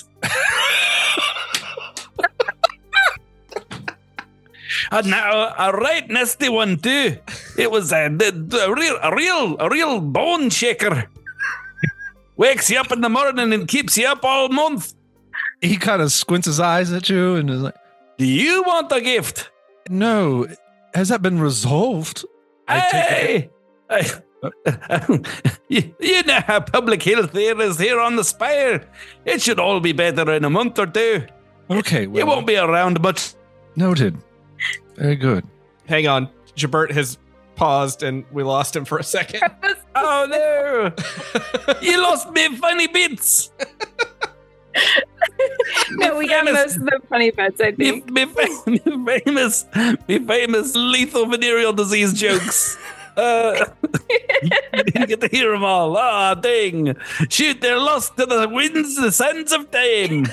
[SPEAKER 5] And now a right nasty one too. It was a, a, a real, a real, a real bone shaker. Wakes you up in the morning and keeps you up all month.
[SPEAKER 2] He kind of squints his eyes at you and is like,
[SPEAKER 5] Do you want a gift?
[SPEAKER 2] no, has that been resolved? I take it.
[SPEAKER 5] Hey, you, you know how public health here is here on the Spire. It should all be better in a month or two.
[SPEAKER 2] Okay, well,
[SPEAKER 5] You won't be around much.
[SPEAKER 2] noted. Very good.
[SPEAKER 6] Hang on. Jabert has paused and we lost him for a second.
[SPEAKER 5] Oh no! You lost me funny bits.
[SPEAKER 4] No, we got
[SPEAKER 5] famous-
[SPEAKER 4] most of the funny bits, I
[SPEAKER 5] Me,
[SPEAKER 4] think.
[SPEAKER 5] me, fa- me famous, me famous lethal venereal disease jokes. Uh, you didn't get to hear them all. Ah, dang! Shoot, they're lost to the winds, the sands of time.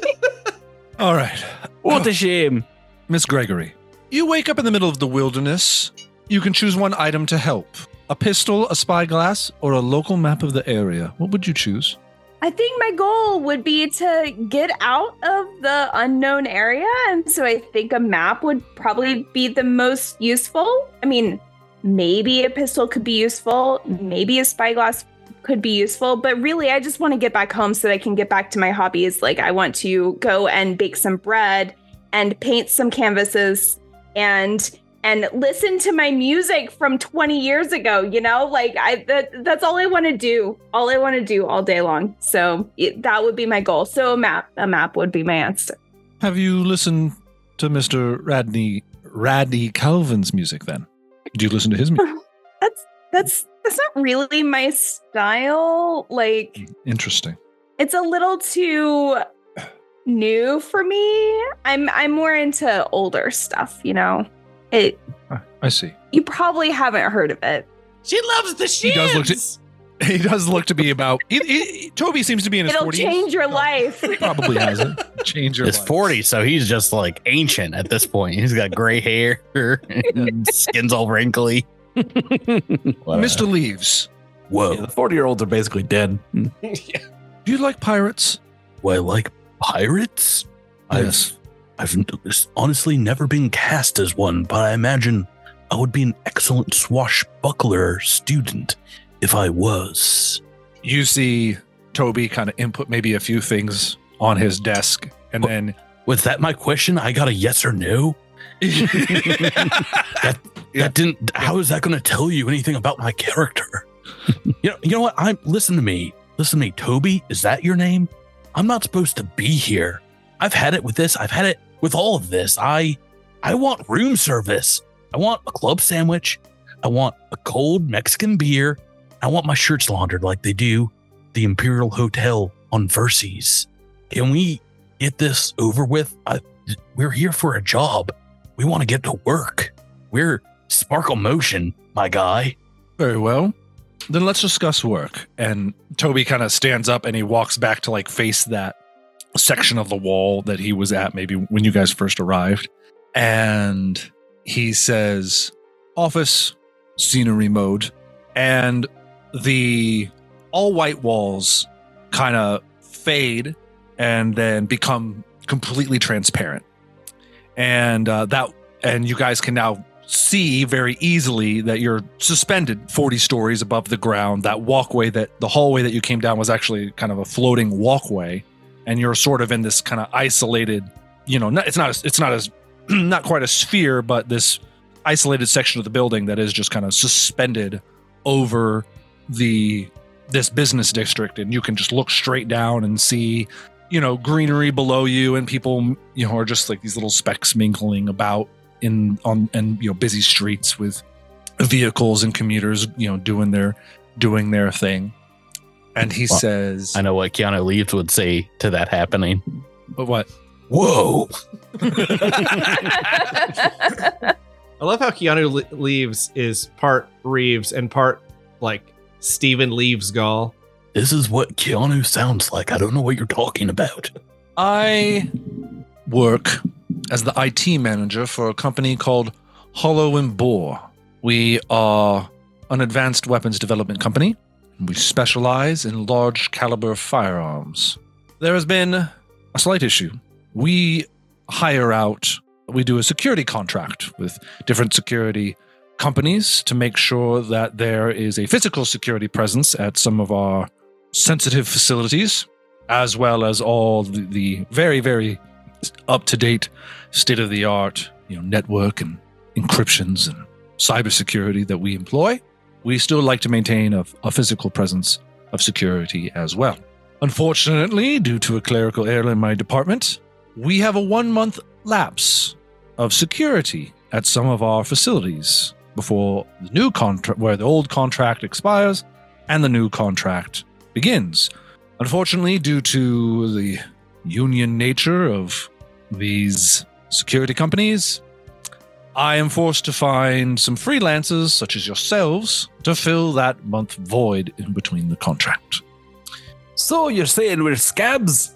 [SPEAKER 2] All right.
[SPEAKER 5] What a shame.
[SPEAKER 2] Miss Gregory, you wake up in the middle of the wilderness. You can choose one item to help. A pistol, a spyglass, or a local map of the area. What would you choose?
[SPEAKER 4] I think my goal would be to get out of the unknown area. And so I think a map would probably be the most useful. I mean, maybe a pistol could be useful. Maybe a spyglass could be useful. But really, I just want to get back home so that I can get back to my hobbies. Like, I want to go and bake some bread and paint some canvases and and listen to my music from twenty years ago, you know, like I that, that's all I want to do. All I want to do all day long. So it, that would be my goal. So a map, a map would be my answer.
[SPEAKER 2] Have you listened to Mister Radney Raddy Calvin's music then? Do you listen to his music?
[SPEAKER 4] That's that's that's not really my style. Like
[SPEAKER 2] Interesting.
[SPEAKER 4] it's a little too new for me. I'm I'm more into older stuff, you know. It
[SPEAKER 2] Ah, I see.
[SPEAKER 4] you probably haven't heard of it.
[SPEAKER 7] She loves the shins.
[SPEAKER 2] He does look to- He does look to be about. He, he, Toby seems to be in his
[SPEAKER 4] It'll
[SPEAKER 2] forties.
[SPEAKER 4] change your life.
[SPEAKER 2] Probably hasn't. Change your
[SPEAKER 3] He's
[SPEAKER 2] life.
[SPEAKER 3] forty, so he's just like ancient at this point. He's got gray hair, and skin's all wrinkly. What a-
[SPEAKER 2] Mister Leaves,
[SPEAKER 3] Whoa.
[SPEAKER 5] Yeah, the forty-year-olds are basically dead.
[SPEAKER 2] do you like pirates?
[SPEAKER 3] Do I like pirates?
[SPEAKER 2] Yes.
[SPEAKER 3] I've, I've honestly never been cast as one, but I imagine I would be an excellent swashbuckler student if I was.
[SPEAKER 2] You see Toby kind of input maybe a few things on his desk, and then
[SPEAKER 3] Was that my question? I got a yes or no? that,
[SPEAKER 2] Yeah.
[SPEAKER 3] that didn't. How is that going to tell you anything about my character? you know. You know what? I'm. Listen to me. Listen to me. Toby, is that your name? I'm not supposed to be here. I've had it with this. I've had it with all of this. I, I want room service. I want a club sandwich. I want a cold Mexican beer. I want my shirts laundered like they do the Imperial Hotel on Verces. Can we get this over with? I, we're here for a job. We want to get to work. We're Sparkle Motion, my guy.
[SPEAKER 2] Very well. Then let's discuss work. And Toby kind of stands up and he walks back to like face that section of the wall that he was at maybe when you guys first arrived. And he says, office, scenery mode. And the all white walls kind of fade and then become completely transparent. And uh, that, and you guys can now see very easily that you're suspended forty stories above the ground. That walkway, that the hallway that you came down was actually kind of a floating walkway, and you're sort of in this kind of isolated, you know, not, it's not, it's not as, not quite a sphere, but this isolated section of the building that is just kind of suspended over the this business district, and you can just look straight down and see, you know, greenery below you, and people, you know, are just like these little specks mingling about in on and you know busy streets with vehicles and commuters, you know, doing their doing their thing. And he well, says,
[SPEAKER 3] I know what Keanu Reeves would say to that happening.
[SPEAKER 2] But what?
[SPEAKER 3] Whoa!
[SPEAKER 6] I love how Keanu Le- Reeves is part Reeves and part like Steven Leaves Gall.
[SPEAKER 3] This is what Keanu sounds like. I don't know what you're talking about.
[SPEAKER 2] I work as the I T manager for a company called Hollow and Bore. We are an advanced weapons development company. We specialize in large caliber firearms. There has been a slight issue. We hire out, we do a security contract with different security companies to make sure that there is a physical security presence at some of our sensitive facilities, as well as all the, the very, very up-to-date, state-of-the-art, you know, network and encryptions and cybersecurity that we employ. We still like to maintain a, a physical presence of security as well. Unfortunately, due to a clerical error in my department, we have a one-month lapse of security at some of our facilities before the new contract, where the old contract expires and the new contract begins. Unfortunately, due to the union nature of these security companies, I am forced to find some freelancers, such as yourselves, to fill that month void in between the contract.
[SPEAKER 5] So you're saying we're scabs?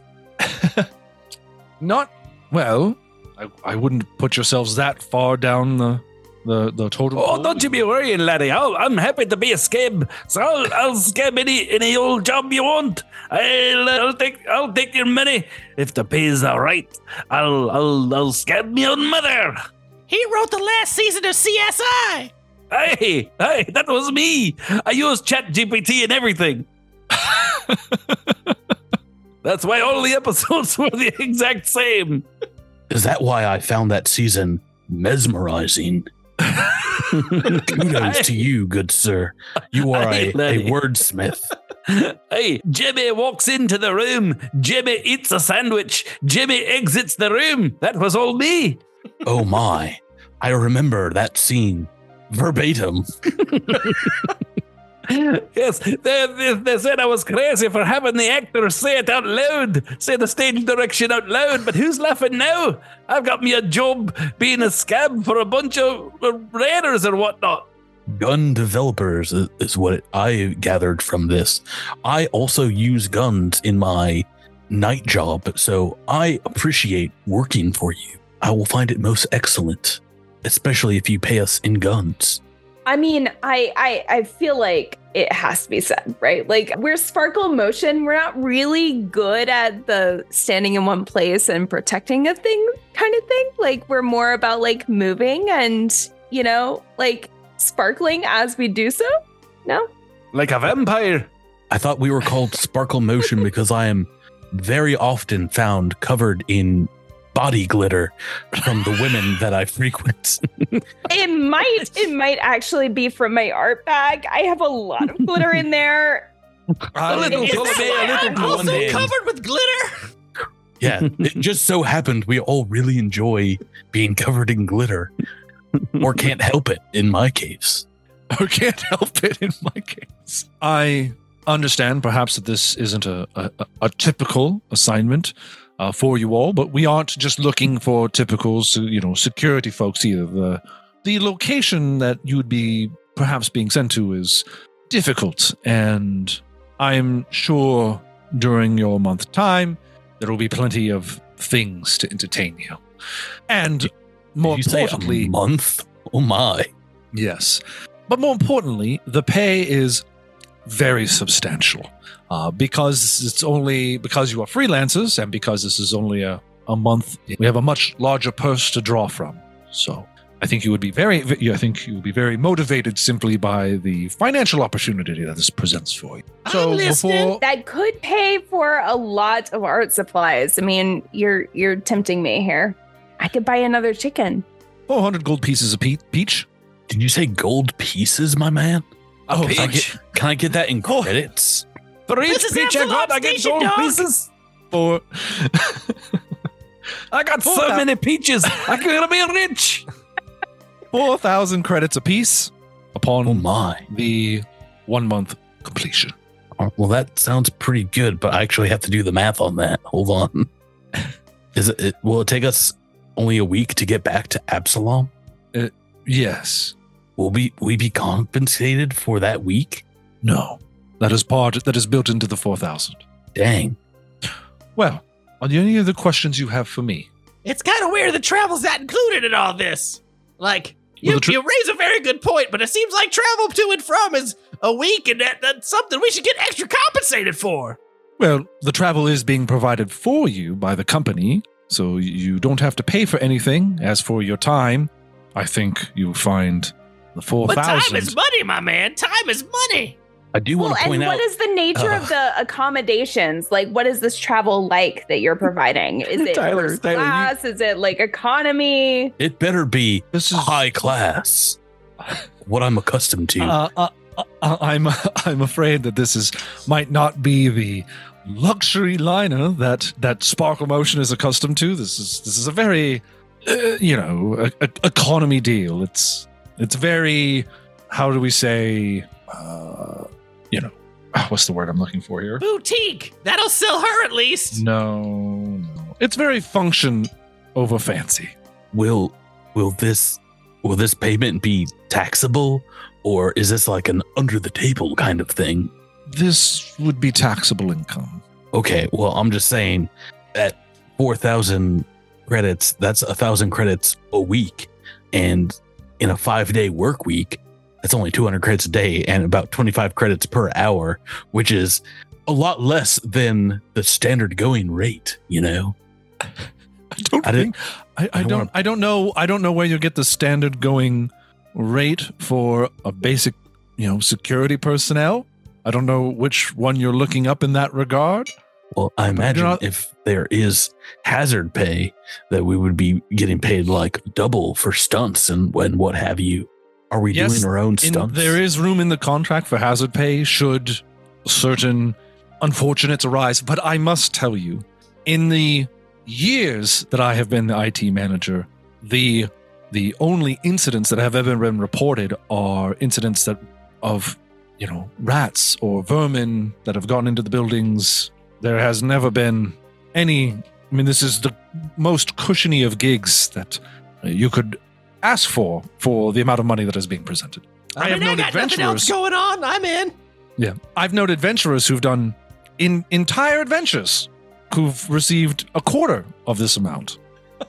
[SPEAKER 2] Not, well, I, I wouldn't put yourselves that far down the the, the total.
[SPEAKER 5] Oh, don't you be worrying, laddie. I'll, I'm happy to be a scab. So I'll, I'll scab any any old job you want. I'll, I'll take I'll take your money if the pay's all right. I'll I'll I'll scab me own mother.
[SPEAKER 7] He wrote the last season of C S I.
[SPEAKER 5] Hey, hey, that was me. I used Chat G P T and everything. That's why all the episodes were the exact same.
[SPEAKER 3] Is that why I found that season mesmerizing? Kudos to you, good sir. You are a, a wordsmith.
[SPEAKER 5] Hey, Jimmy walks into the room. Jimmy eats a sandwich. Jimmy exits the room. That was all me.
[SPEAKER 3] Oh my, I remember that scene verbatim.
[SPEAKER 5] Yes, they, they, they said I was crazy for having the actors say it out loud, say the stage direction out loud, but who's laughing now? I've got me a job being a scab for a bunch of raiders or whatnot.
[SPEAKER 3] Gun developers is what I gathered from this. I also use guns in my night job, so I appreciate working for you. I will find it most excellent, especially if you pay us in guns.
[SPEAKER 4] I mean, I, I I feel like it has to be said, right? Like, we're Sparkle Motion. We're not really good at the standing in one place and protecting a thing kind of thing. Like, we're more about like moving and, you know, like sparkling as we do so. No?
[SPEAKER 5] Like a vampire.
[SPEAKER 3] I thought we were called Sparkle Motion because I am very often found covered in body glitter from the women that I frequent.
[SPEAKER 4] It might, it might actually be from my art bag. I have a lot of glitter in there.
[SPEAKER 5] A little
[SPEAKER 7] Is
[SPEAKER 5] Colby,
[SPEAKER 7] that
[SPEAKER 5] a
[SPEAKER 7] why
[SPEAKER 5] little
[SPEAKER 7] I'm also
[SPEAKER 5] blonde.
[SPEAKER 7] covered with glitter?
[SPEAKER 3] Yeah, it just so happened we all really enjoy being covered in glitter, or can't help it in my case.
[SPEAKER 2] or can't help it in my case. I understand perhaps that this isn't a, a, a typical assignment uh, for you all, but we aren't just looking for typical, you know, security folks either. The, the location that you would be perhaps being sent to is difficult, and I'm sure during your month time, there will be plenty of things to entertain you. And more
[SPEAKER 3] Did you
[SPEAKER 2] importantly,
[SPEAKER 3] say a month? Oh my.
[SPEAKER 2] yes. But more importantly, the pay is very substantial. Uh, because it's only because you are freelancers and because this is only a, a month, we have a much larger purse to draw from. So I think you would be very, I think you would be very motivated simply by the financial opportunity that this presents for you. So
[SPEAKER 7] I'm listening.
[SPEAKER 2] before,
[SPEAKER 4] That could pay for a lot of art supplies. I mean, you're you're tempting me here. I could buy another chicken.
[SPEAKER 2] four hundred gold pieces of pe- peach.
[SPEAKER 3] Did you say gold pieces, my man?
[SPEAKER 5] A
[SPEAKER 3] Can I
[SPEAKER 5] peach.
[SPEAKER 3] get, can I get that in
[SPEAKER 2] Oh.
[SPEAKER 3] credits?
[SPEAKER 5] For each
[SPEAKER 7] This is
[SPEAKER 5] peach I got, I get
[SPEAKER 7] Station,
[SPEAKER 5] gold
[SPEAKER 7] dog.
[SPEAKER 5] pieces.
[SPEAKER 2] For
[SPEAKER 5] I got so
[SPEAKER 2] Hold up.
[SPEAKER 5] many peaches. I'm gonna be rich.
[SPEAKER 2] four thousand credits apiece upon
[SPEAKER 3] Oh my.
[SPEAKER 2] the one month completion.
[SPEAKER 3] Oh, well, that sounds pretty good, but I actually have to do the math on that. Hold on. Is it, it will it take us only a week to get back to Absalom?
[SPEAKER 2] Yes.
[SPEAKER 3] Will we we be compensated for that week?
[SPEAKER 2] No. That is part that is built into the four thousand.
[SPEAKER 3] Dang.
[SPEAKER 2] Well, are there any other questions you have for me?
[SPEAKER 7] It's kind of weird that travel's not included in all this. Like, you,
[SPEAKER 2] Well, the tr-
[SPEAKER 7] you raise a very good point, but it seems like travel to and from is a week, and that, that's something we should get extra compensated for.
[SPEAKER 2] Well, the travel is being provided for you by the company, so you don't have to pay for anything. As for your time, I think you'll find the four
[SPEAKER 7] But time
[SPEAKER 2] thousand.
[SPEAKER 7] is money, my man. Time is money.
[SPEAKER 3] I do
[SPEAKER 4] Well,
[SPEAKER 3] want to
[SPEAKER 4] and
[SPEAKER 3] point
[SPEAKER 4] what
[SPEAKER 3] out
[SPEAKER 4] is the nature
[SPEAKER 3] uh,
[SPEAKER 4] of the accommodations? Like, what is this travel like that you're providing? Is it
[SPEAKER 5] Tyler,
[SPEAKER 4] first
[SPEAKER 5] Tyler, you-
[SPEAKER 4] class? Is it like economy?
[SPEAKER 3] it better be
[SPEAKER 2] This is
[SPEAKER 3] high class. What I'm accustomed to.
[SPEAKER 2] Uh, uh, uh, I'm I'm afraid that this is might not be the luxury liner that that Sparkle Motion is accustomed to. This is this is a very uh, you know a, a, economy deal. It's it's very how do we say uh, you know what's the word I'm looking for here?
[SPEAKER 7] Boutique. That'll sell her at least.
[SPEAKER 2] No, no. It's very function over fancy.
[SPEAKER 3] will will this will this payment be taxable, or is this like an under the table kind of thing?
[SPEAKER 2] This would be taxable income.
[SPEAKER 3] Okay, well, I'm just saying at four thousand credits, that's a thousand credits a week. And in a five day work week, that's only two hundred credits a day and about twenty-five credits per hour, which is a lot less than the standard going rate, you know?
[SPEAKER 2] I don't
[SPEAKER 3] I didn't-
[SPEAKER 2] think I, I,
[SPEAKER 3] I don't
[SPEAKER 2] don't
[SPEAKER 3] wanna-
[SPEAKER 2] I don't know I don't know where you get the standard going rate for a basic, you know, security personnel. I don't know which one you're looking up in that regard.
[SPEAKER 3] Well, I imagine
[SPEAKER 2] not-
[SPEAKER 3] if there is hazard pay, that we would be getting paid like double for stunts and when what have you. Are we
[SPEAKER 2] Yes,
[SPEAKER 3] doing our own
[SPEAKER 2] In,
[SPEAKER 3] stunts?
[SPEAKER 2] there is room in the contract for hazard pay should certain unfortunates arise, but I must tell you, in the years that I have been the I T manager, the the only incidents that have ever been reported are incidents that of you know rats or vermin that have gone into the buildings. There has never been any. I mean, this is the most cushiony of gigs that you could ask for for the amount of money that is being presented. I,
[SPEAKER 7] I,
[SPEAKER 2] have
[SPEAKER 7] mean, I
[SPEAKER 2] known
[SPEAKER 7] got nothing else
[SPEAKER 2] adventurers.
[SPEAKER 7] going on. I'm in.
[SPEAKER 2] Yeah, I've known adventurers who've done in entire adventures who've received a quarter of this amount.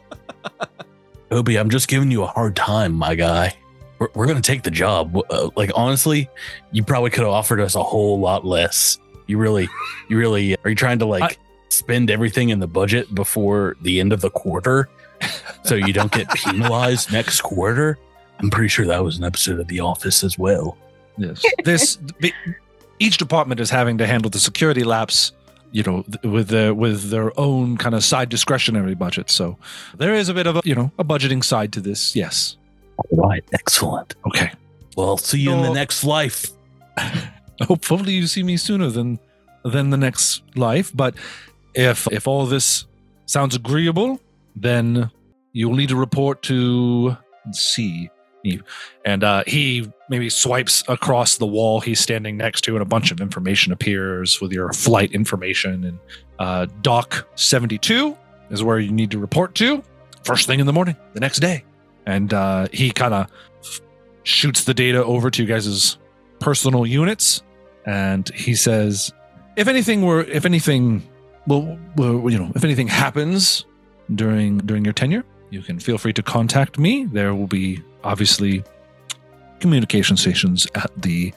[SPEAKER 3] Obi, I'm just giving you a hard time, my guy. We're, we're going to take the job. Uh, like, honestly, you probably could have offered us a whole lot less. You really, you really, are you trying to like
[SPEAKER 2] I-
[SPEAKER 3] spend everything in the budget before the end of the quarter so you don't get penalized next quarter? I'm pretty sure that was an episode of The Office as well.
[SPEAKER 2] Yes, this be- each department is having to handle the security lapse, you know, th- with their with their own kind of side discretionary budget. So there is a bit of a you know a budgeting side to this. Yes.
[SPEAKER 3] All right, excellent.
[SPEAKER 2] Okay.
[SPEAKER 3] Well, I'll see you in the
[SPEAKER 2] So-
[SPEAKER 3] next life.
[SPEAKER 2] Hopefully you see me sooner than than the next life. But if if all this sounds agreeable, then you'll need to report to let's see. He, and uh, he maybe swipes across the wall he's standing next to, and a bunch of information appears with your flight information. And uh, Dock seventy-two is where you need to report to first thing in the morning the next day. And uh, he kind of f- shoots the data over to you guys' personal units, and he says, "If anything were, if anything, well, well, you know, if anything happens during during your tenure, you can feel free to contact me. There will be obviously communication stations at the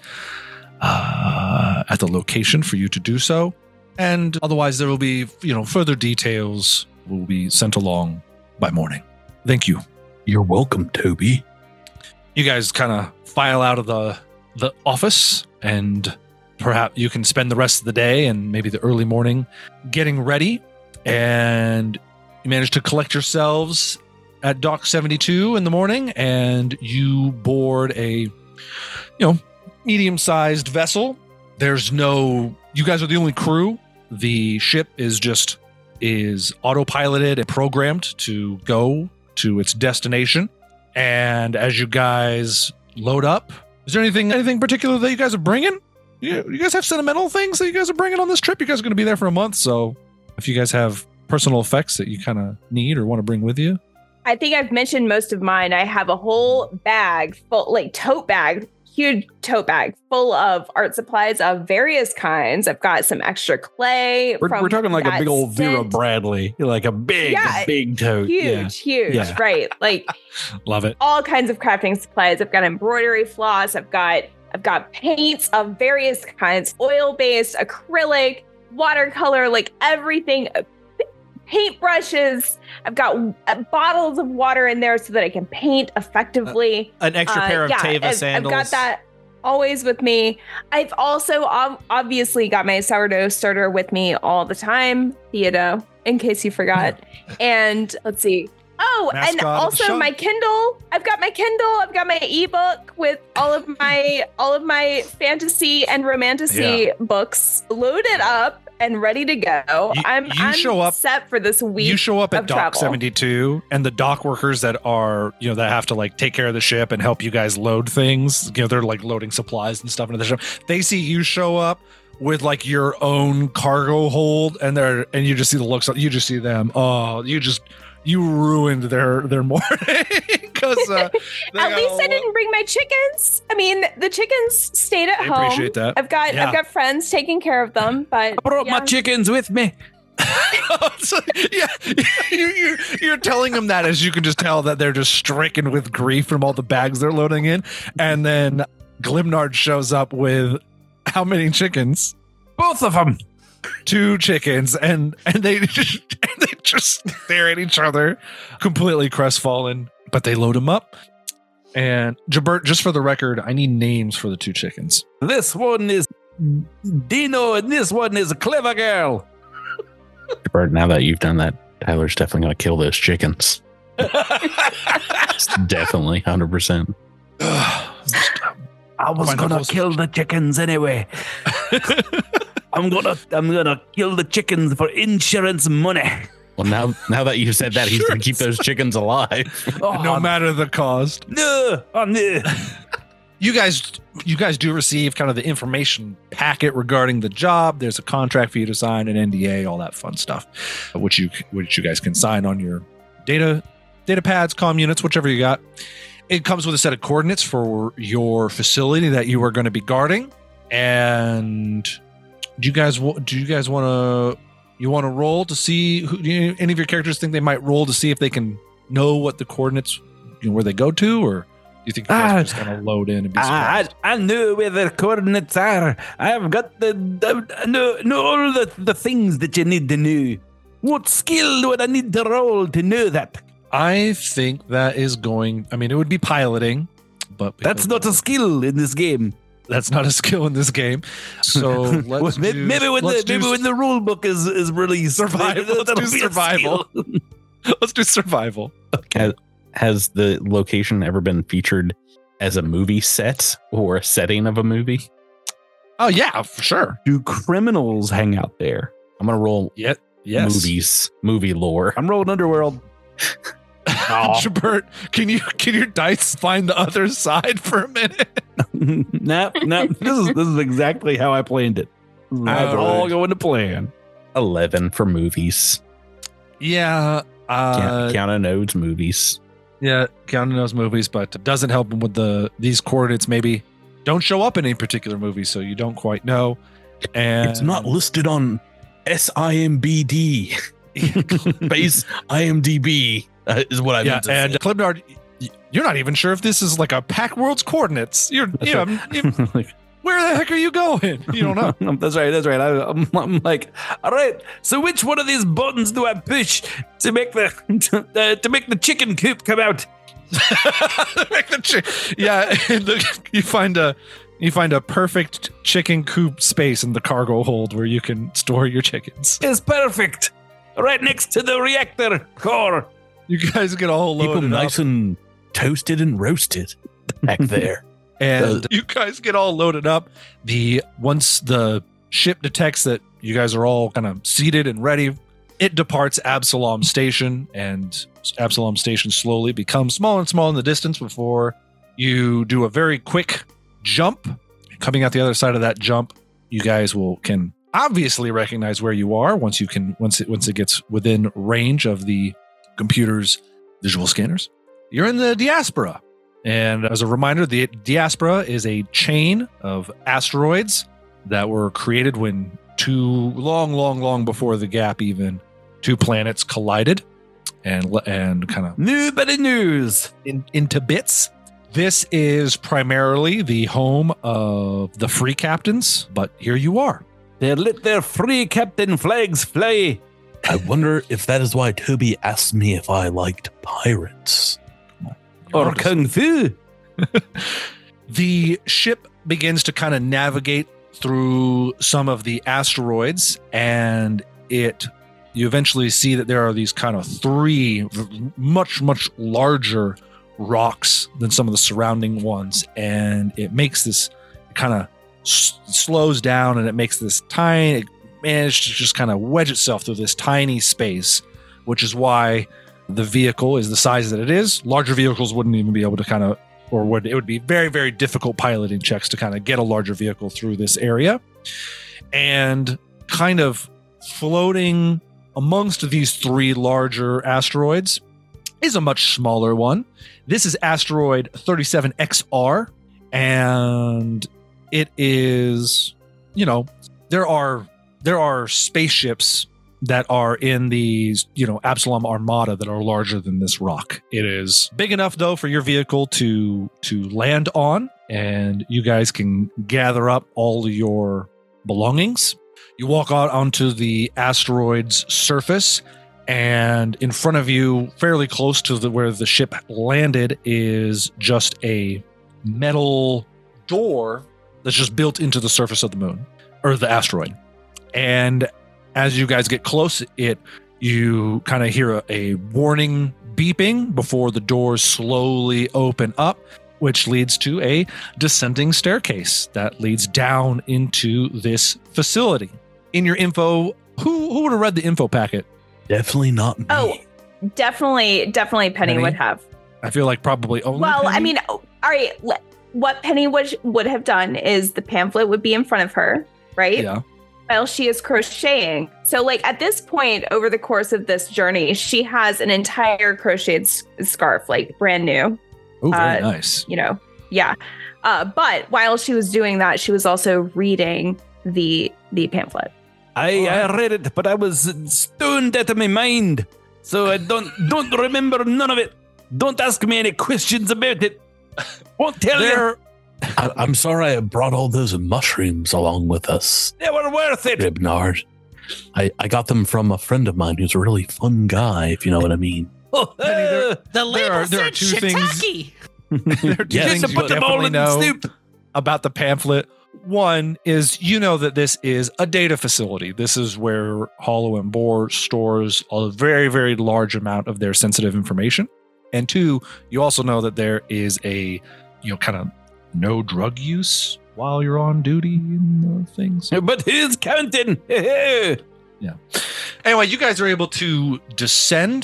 [SPEAKER 2] uh, at the location for you to do so, and otherwise there will be, you know, further details will be sent along by morning. Thank you."
[SPEAKER 5] You're welcome, Toby.
[SPEAKER 2] You guys kind of file out of the the office, and perhaps you can spend the rest of the day and maybe the early morning getting ready, and you manage to collect yourselves at Dock seventy-two in the morning, and you board a, you know, medium-sized vessel. There's no, you guys are the only crew. The ship is just, is autopiloted and programmed to go to its destination. And as you guys load up, is there anything, anything particular that you guys are bringing? You, you guys have sentimental things that you guys are bringing on this trip? You guys are going to be there for a month, so if you guys have personal effects that you kind of need or want to bring with you.
[SPEAKER 4] I think I've mentioned most of mine. I have a whole bag full, like tote bag, huge tote bag full of art supplies of various kinds. I've got some extra clay.
[SPEAKER 5] We're,
[SPEAKER 4] from
[SPEAKER 5] we're talking like a
[SPEAKER 4] that
[SPEAKER 5] big old Vera
[SPEAKER 4] stint.
[SPEAKER 5] Bradley, like a big,
[SPEAKER 4] Yeah,
[SPEAKER 5] big tote.
[SPEAKER 4] Huge,
[SPEAKER 5] Yeah.
[SPEAKER 4] huge,
[SPEAKER 5] Yeah.
[SPEAKER 4] right? Like
[SPEAKER 2] Love it.
[SPEAKER 4] all kinds of crafting supplies. I've got embroidery floss. I've got I've got paints of various kinds, oil-based, acrylic, watercolor, like everything. Paintbrushes. I've got uh, bottles of water in there so that I can paint effectively.
[SPEAKER 6] An extra
[SPEAKER 4] Uh,
[SPEAKER 6] pair of
[SPEAKER 4] yeah,
[SPEAKER 6] Teva
[SPEAKER 4] I've,
[SPEAKER 6] sandals.
[SPEAKER 4] I've got that always with me. I've also ob- obviously got my sourdough starter with me all the time, Theodo, in case you forgot. And let's see. Oh,
[SPEAKER 2] Mascot
[SPEAKER 4] and
[SPEAKER 2] of the
[SPEAKER 4] also
[SPEAKER 2] show.
[SPEAKER 4] my Kindle. I've got my Kindle. I've got my ebook with all of my all of my fantasy and romantasy
[SPEAKER 2] Yeah.
[SPEAKER 4] books loaded up and ready to go.
[SPEAKER 2] You-
[SPEAKER 4] I'm
[SPEAKER 2] you
[SPEAKER 4] I'm
[SPEAKER 2] show up-
[SPEAKER 4] set for this week.
[SPEAKER 2] You show up at
[SPEAKER 4] of
[SPEAKER 2] Dock
[SPEAKER 4] travel.
[SPEAKER 2] seventy-two, and the dock workers that are, you know, that have to like take care of the ship and help you guys load things, you know, they're like loading supplies and stuff into the ship. They see you show up with like your own cargo hold, and they're, and you just see the looks, you just see them. Oh, you just, you ruined their, their morning. Cause uh, they
[SPEAKER 4] At
[SPEAKER 2] got
[SPEAKER 4] least
[SPEAKER 2] a
[SPEAKER 4] I
[SPEAKER 2] lo-
[SPEAKER 4] didn't bring my chickens. I mean, the chickens stayed at
[SPEAKER 2] I
[SPEAKER 4] home.
[SPEAKER 2] appreciate that.
[SPEAKER 4] I've got
[SPEAKER 2] Yeah.
[SPEAKER 4] I've got friends taking care of them, but
[SPEAKER 5] I brought
[SPEAKER 4] yeah.
[SPEAKER 5] my chickens with me.
[SPEAKER 2] So, yeah, you, you, you're telling them that as you can just tell that they're just stricken with grief from all the bags they're loading in. And then Glimnard shows up with how many chickens?
[SPEAKER 5] Both of them.
[SPEAKER 2] Two chickens, and and they just, and they just stare at each other, completely crestfallen. But they load them up. And Jabert, just for the record, I need names for the two chickens.
[SPEAKER 5] This one is Dino, and this one is a clever girl.
[SPEAKER 3] Bert, now that you've done that, Tyler's definitely going to kill those chickens. Definitely, one hundred percent.
[SPEAKER 5] I was
[SPEAKER 2] Find out
[SPEAKER 5] gonna
[SPEAKER 2] those-
[SPEAKER 5] kill the chickens anyway. I'm gonna, I'm gonna kill the chickens for insurance money.
[SPEAKER 3] Well, now now that you said that, he's going to keep those chickens alive.
[SPEAKER 5] Oh,
[SPEAKER 2] No matter the cost.
[SPEAKER 5] no, oh, no.
[SPEAKER 2] You guys, you guys do receive kind of the information packet regarding the job. There's a contract for you to sign, an N D A, all that fun stuff, which you which you guys can sign on your data data pads, comm units, whichever you got. It comes with a set of coordinates for your facility that you are going to be guarding. And do you guys wa- do you guys want to you want to roll to see who, do you, any of your characters think they might roll to see if they can know what the coordinates, you know, where they go to, or do you think you guys
[SPEAKER 5] Ah,
[SPEAKER 2] are just going to load in and be
[SPEAKER 5] I,
[SPEAKER 2] surprised?
[SPEAKER 5] I know where the coordinates are. I have got the, the I know, know all the, the things that you need to know. What skill would I need to roll to know that?
[SPEAKER 2] I think that is going. I mean, it would be piloting, but
[SPEAKER 5] That's not a skill in this game.
[SPEAKER 2] that's not a skill in this game. So let's
[SPEAKER 5] Well, maybe,
[SPEAKER 2] do,
[SPEAKER 5] maybe when the
[SPEAKER 2] let's do
[SPEAKER 5] maybe when the rule book is is released,
[SPEAKER 2] Survival.
[SPEAKER 5] maybe
[SPEAKER 2] Let's
[SPEAKER 5] that'll
[SPEAKER 2] do
[SPEAKER 5] be a
[SPEAKER 2] survival.
[SPEAKER 5] skill.
[SPEAKER 2] let's do survival.
[SPEAKER 3] Has, has the location ever been featured as a movie set or a setting of a movie?
[SPEAKER 2] Oh yeah, for sure.
[SPEAKER 5] Do criminals hang out there?
[SPEAKER 3] I'm going to roll
[SPEAKER 2] Yet yes.
[SPEAKER 3] movies, movie lore.
[SPEAKER 5] I'm rolling Underworld.
[SPEAKER 2] Jabert, can you can your dice find the other side for a minute?
[SPEAKER 5] no, no. This is this is exactly how I planned it. This is how it's all going to plan.
[SPEAKER 3] eleven for movies.
[SPEAKER 2] Yeah. Uh,
[SPEAKER 3] Keanu, Keanu knows movies.
[SPEAKER 2] Yeah, Keanu knows movies, but it doesn't help him with the these coordinates. Maybe don't show up in any particular movie, so you don't quite know. And
[SPEAKER 3] It's not listed on S I M B D. Base I M D B uh, is what I
[SPEAKER 2] yeah,
[SPEAKER 3] meant to
[SPEAKER 2] and
[SPEAKER 3] say.
[SPEAKER 2] Klibnard, y- you're not even sure if this is like a Pack World's coordinates. You're,
[SPEAKER 5] That's
[SPEAKER 2] you know,
[SPEAKER 5] right.
[SPEAKER 2] you- where the heck are you going? You don't know.
[SPEAKER 5] That's right. That's right. I, I'm, I'm like, all right. So which one of these buttons do I push to make the to, to make the chicken coop come out?
[SPEAKER 2] Make the chi- yeah, and the, you find a you find a perfect chicken coop space in the cargo hold where you can store your chickens.
[SPEAKER 5] It's perfect. Right next to the reactor core.
[SPEAKER 2] You guys get all
[SPEAKER 3] Keep
[SPEAKER 2] loaded
[SPEAKER 3] them
[SPEAKER 2] up.
[SPEAKER 3] nice and toasted and roasted back there.
[SPEAKER 2] And you guys get all loaded up. The once the ship detects that you guys are all kind of seated and ready, it departs Absalom Station, and Absalom Station slowly becomes smaller and smaller in the distance before you do a very quick jump. Coming out the other side of that jump, you guys will can obviously recognize where you are once you can once it once it gets within range of the computer's visual scanners. You're in the diaspora. And as a reminder, the diaspora is a chain of asteroids that were created when two long, long, long before the gap even two planets collided and and kind of
[SPEAKER 5] New bit of news.
[SPEAKER 2] in, into bits. This is primarily the home of the free captains, but here you are.
[SPEAKER 5] They let their free captain flags fly.
[SPEAKER 3] I wonder if that is why Toby asked me if I liked pirates.
[SPEAKER 5] Or kung fu.
[SPEAKER 2] The ship begins to kind of navigate through some of the asteroids, and it you eventually see that there are these kind of three v- much much larger rocks than some of the surrounding ones, and it makes this kind of s- slows down, and it makes this tiny it managed to just kind of wedge itself through this tiny space, which is why the vehicle is the size that it is. Larger vehicles wouldn't even be able to kind of, or would it would be very, very difficult piloting checks to kind of get a larger vehicle through this area. And kind of floating amongst these three larger asteroids is a much smaller one. This is asteroid thirty-seven X R, and it is, you know, there are there are spaceships that are in these, you know, Absalom Armada that are larger than this rock. It is big enough though for your vehicle to to land on, and you guys can gather up all of your belongings. You walk out onto the asteroid's surface, and in front of you, fairly close to the, where the ship landed, is just a metal door that's just built into the surface of the moon, or the asteroid. And as you guys get close, it you kind of hear a, a warning beeping before the doors slowly open up, which leads to a descending staircase that leads down into this facility. In your info, who who would have read the info packet?
[SPEAKER 3] Definitely not me.
[SPEAKER 4] Oh, definitely, definitely Penny,
[SPEAKER 2] Penny?
[SPEAKER 4] would have.
[SPEAKER 2] I feel like probably only.
[SPEAKER 4] Well, I
[SPEAKER 2] Penny?
[SPEAKER 4] mean, oh, all right. le- What Penny would would have done is the pamphlet would be in front of her, right?
[SPEAKER 2] yeah.
[SPEAKER 4] While she is crocheting. So, like at this point, over the course of this journey, she has an entire crocheted s- scarf, like brand new.
[SPEAKER 2] Oh, very
[SPEAKER 4] uh,
[SPEAKER 2] nice.
[SPEAKER 4] You know, yeah. Uh, but while she was doing that, she was also reading the the pamphlet.
[SPEAKER 5] I, I read it, but I was stoned out of my mind. So I don't don't remember none of it. Don't ask me any questions about it. Won't tell you.
[SPEAKER 2] There,
[SPEAKER 3] I, I'm sorry I brought all those mushrooms along with us,
[SPEAKER 5] They were worth it.
[SPEAKER 3] Ribnard. I, I got them from a friend of mine who's a really fun guy, if you know what I mean.
[SPEAKER 5] Oh,
[SPEAKER 2] there-
[SPEAKER 5] uh,
[SPEAKER 7] The label
[SPEAKER 2] are- there are
[SPEAKER 7] said
[SPEAKER 2] two things-
[SPEAKER 7] shiitake.
[SPEAKER 2] there are two
[SPEAKER 3] Yes,
[SPEAKER 2] things
[SPEAKER 5] just
[SPEAKER 2] you
[SPEAKER 5] put them all
[SPEAKER 2] definitely
[SPEAKER 5] in
[SPEAKER 2] know
[SPEAKER 5] the soup.
[SPEAKER 2] about the pamphlet. One is you know that this is a data facility. This is where Hollow and Boar stores a very, very large amount of their sensitive information. And two, you also know that there is a, you know, kind of no drug use while you're on duty in the things.
[SPEAKER 5] But who's counting?
[SPEAKER 2] Anyway, you guys are able to descend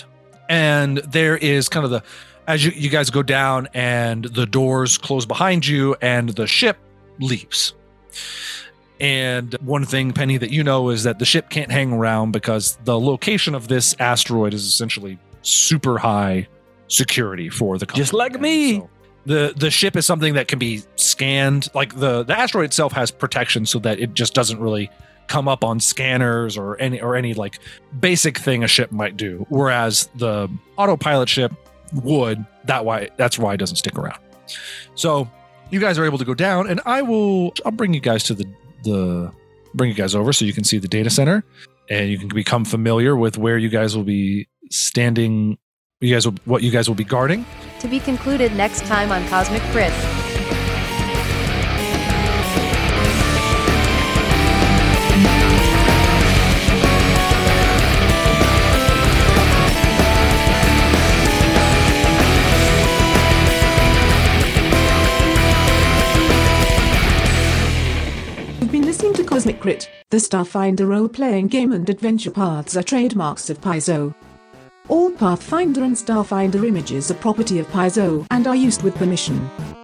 [SPEAKER 2] And there is kind of the, as you, you guys go down and the doors close behind you and the ship leaves. And one thing, Penny, that you know is that the ship can't hang around because the location of this asteroid is essentially super high security for the company.
[SPEAKER 5] Just like me.
[SPEAKER 2] So the the ship is something that can be scanned. Like the, the asteroid itself has protection so that it just doesn't really come up on scanners or any or any like basic thing a ship might do. Whereas the autopilot ship would. That why that's why it doesn't stick around. So you guys are able to go down, and I will I'll bring you guys to the the bring you guys over so you can see the data center, and you can become familiar with where you guys will be standing. You guys will what you guys will be guarding.
[SPEAKER 8] To be concluded next time on Cosmic Crit.
[SPEAKER 9] You've been listening to Cosmic Crit, the Starfinder role-playing game, and adventure paths are trademarks of Paizo. All Pathfinder and Starfinder images are property of Paizo and are used with permission.